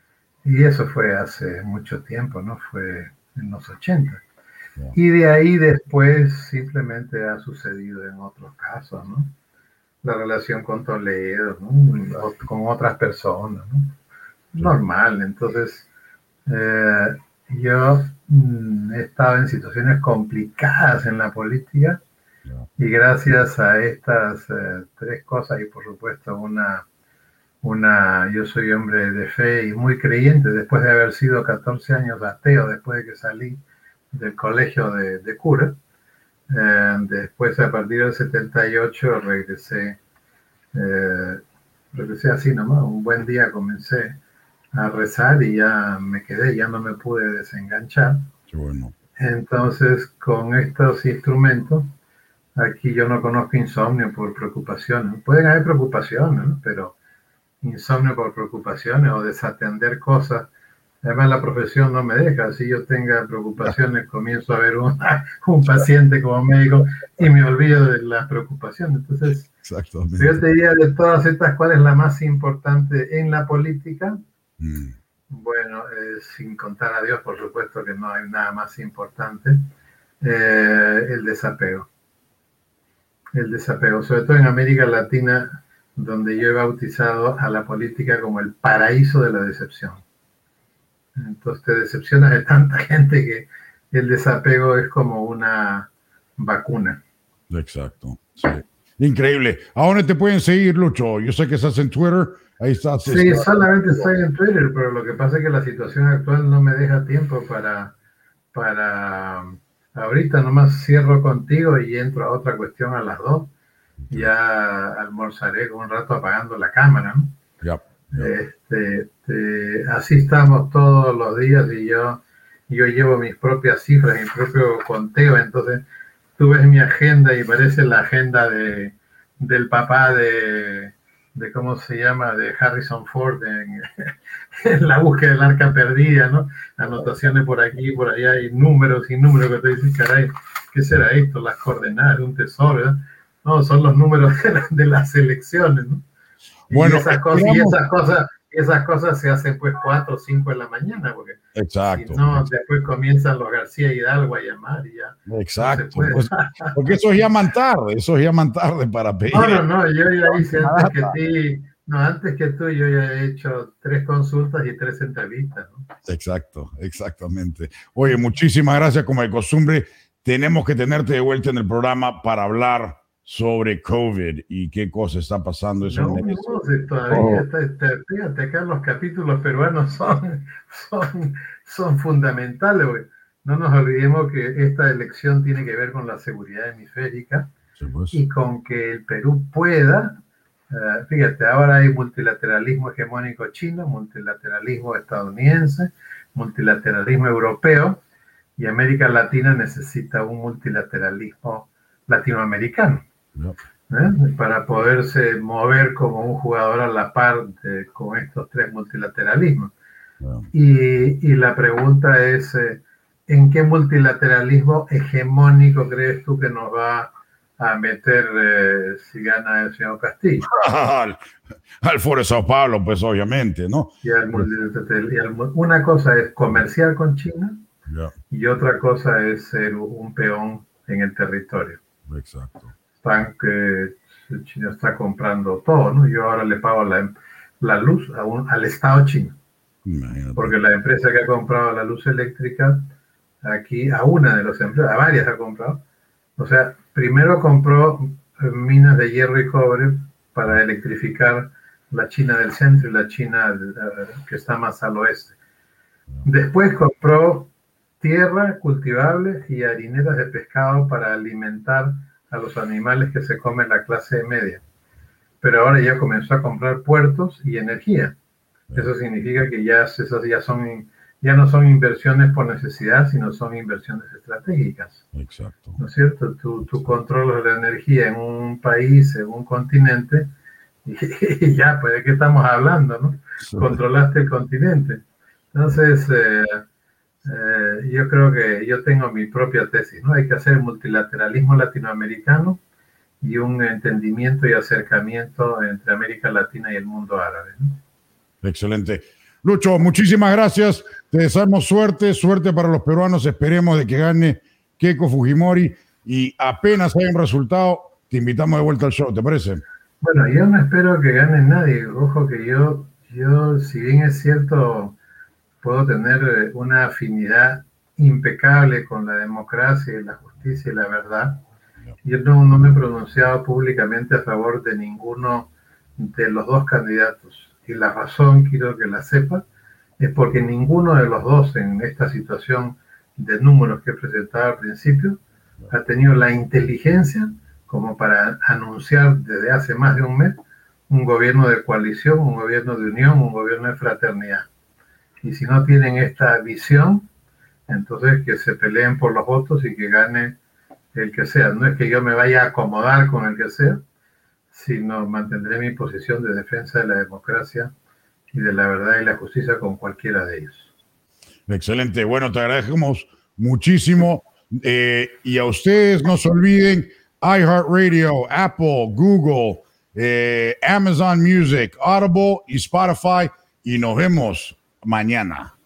Y eso fue hace mucho tiempo, ¿no? Fue en los ochenta. No. Y de ahí después simplemente ha sucedido en otros casos, ¿no? La relación con Toledo, ¿no? Con otras personas, ¿no? Sí. Normal. Entonces, eh, yo mm, he estado en situaciones complicadas en la política, no. Y gracias a estas eh, tres cosas, y por supuesto una, una, yo soy hombre de fe y muy creyente, después de haber sido catorce años ateo, después de que salí del colegio de, de cura, eh, después a partir del setenta y ocho regresé, eh, regresé así nomás, un buen día comencé a rezar y ya me quedé, ya no me pude desenganchar. Qué bueno. Entonces, con estos instrumentos, aquí yo no conozco insomnio por preocupaciones. Pueden haber preocupaciones, ¿no? Pero insomnio por preocupaciones o desatender cosas. Además, la profesión no me deja. Si yo tenga preocupaciones, comienzo a ver un, un paciente como médico y me olvido de las preocupaciones. Entonces, exactamente. Yo te diría de todas estas, ¿cuál es la más importante en la política? Mm. Bueno, eh, sin contar a Dios, por supuesto que no hay nada más importante. Eh, el desapego. El desapego, sobre todo en América Latina, donde yo he bautizado a la política como el paraíso de la decepción. Entonces te decepcionas de tanta gente que el desapego es como una vacuna. Exacto, sí. Increíble. ¿A dónde te pueden seguir, Lucho? Yo sé que estás en Twitter. Ahí estás. Sí, estás... solamente estoy en Twitter, pero lo que pasa es que la situación actual no me deja tiempo para... para ahorita nomás cierro contigo y entro a otra cuestión a las dos. Okay. Ya almorzaré con un rato apagando la cámara, ¿no? Yep, yep. Este, este, así estamos todos los días y yo, yo llevo mis propias cifras, mi propio conteo. Entonces tú ves mi agenda y parece la agenda de, del papá de, de, ¿cómo se llama?, de Harrison Ford en, en La búsqueda del arca perdida, ¿no? Anotaciones por aquí, por allá, y números y números que te dicen, caray, ¿qué será esto? Las coordenadas de un tesoro, ¿verdad? No, son los números de, la, de las elecciones, ¿no? Bueno, y esas cosas, y esas cosas, esas cosas se hacen pues cuatro o cinco de la mañana, porque exacto, si no, exacto. después comienzan los García Hidalgo a llamar y ya. Exacto. No pues, porque esos llaman tarde, esos llaman tarde para pedir. No, no, no, yo ya hice antes que ti, no, antes que tú, yo ya he hecho tres consultas y tres entrevistas, ¿no? Exacto, exactamente. Oye, muchísimas gracias, como de costumbre. Tenemos que tenerte de vuelta en el programa para hablar sobre COVID y qué cosa está pasando. Eso no, no, si todavía, oh. está, está, fíjate, acá los capítulos peruanos son, son, son fundamentales, güey. No nos olvidemos que esta elección tiene que ver con la seguridad hemisférica, sí, pues. Y con que el Perú pueda, uh, fíjate, ahora hay multilateralismo hegemónico chino, multilateralismo estadounidense, multilateralismo europeo, y América Latina necesita un multilateralismo latinoamericano. No. ¿Eh? Para poderse mover como un jugador a la par de, con estos tres multilateralismos. No. Y, y la pregunta es, eh, ¿en qué multilateralismo hegemónico crees tú que nos va a meter eh, si gana el señor Castillo? al, al Foro de Sao Paulo, pues obviamente, ¿no? Y al, y al, una cosa es comerciar con China, yeah. Y otra cosa es ser un peón en el territorio. Exacto. Están que China está comprando todo, ¿no? Yo ahora le pago la, la luz a un, al Estado chino. Imagínate. Porque la empresa que ha comprado la luz eléctrica aquí, a una de las empresas, a varias ha comprado. O sea, primero compró minas de hierro y cobre para electrificar la China del centro y la China que está más al oeste. Después compró tierra cultivable y harineras de pescado para alimentar a los animales que se come la clase media. Pero ahora ya comenzó a comprar puertos y energía. Eso significa que ya, esas ya, son, ya no son inversiones por necesidad, sino son inversiones estratégicas. Exacto. ¿No es cierto? Tú, tú controlas la energía en un país, en un continente, y, y ya, pues, ¿de qué estamos hablando, no? Sí. Controlaste el continente. Entonces, eh, eh, yo creo que yo tengo mi propia tesis, ¿no? Hay que hacer multilateralismo latinoamericano y un entendimiento y acercamiento entre América Latina y el mundo árabe, ¿no? Excelente. Lucho, muchísimas gracias. Te deseamos suerte, suerte para los peruanos. Esperemos de que gane Keiko Fujimori y apenas haya un resultado, te invitamos de vuelta al show, ¿te parece? Bueno, yo no espero que gane nadie. Ojo que yo, yo, si bien es cierto, puedo tener una afinidad impecable con la democracia y la justicia y la verdad. Yo no, no me he pronunciado públicamente a favor de ninguno de los dos candidatos. Y la razón, quiero que la sepa, es porque ninguno de los dos en esta situación de números que he presentado al principio ha tenido la inteligencia como para anunciar desde hace más de un mes un gobierno de coalición, un gobierno de unión, un gobierno de fraternidad. Y si no tienen esta visión, entonces que se peleen por los votos y que gane el que sea. No es que yo me vaya a acomodar con el que sea, sino mantendré mi posición de defensa de la democracia y de la verdad y la justicia con cualquiera de ellos. Excelente. Bueno, te agradecemos muchísimo. Eh, y a ustedes no se olviden, iHeartRadio, Apple, Google, eh, Amazon Music, Audible y Spotify. Y nos vemos mañana.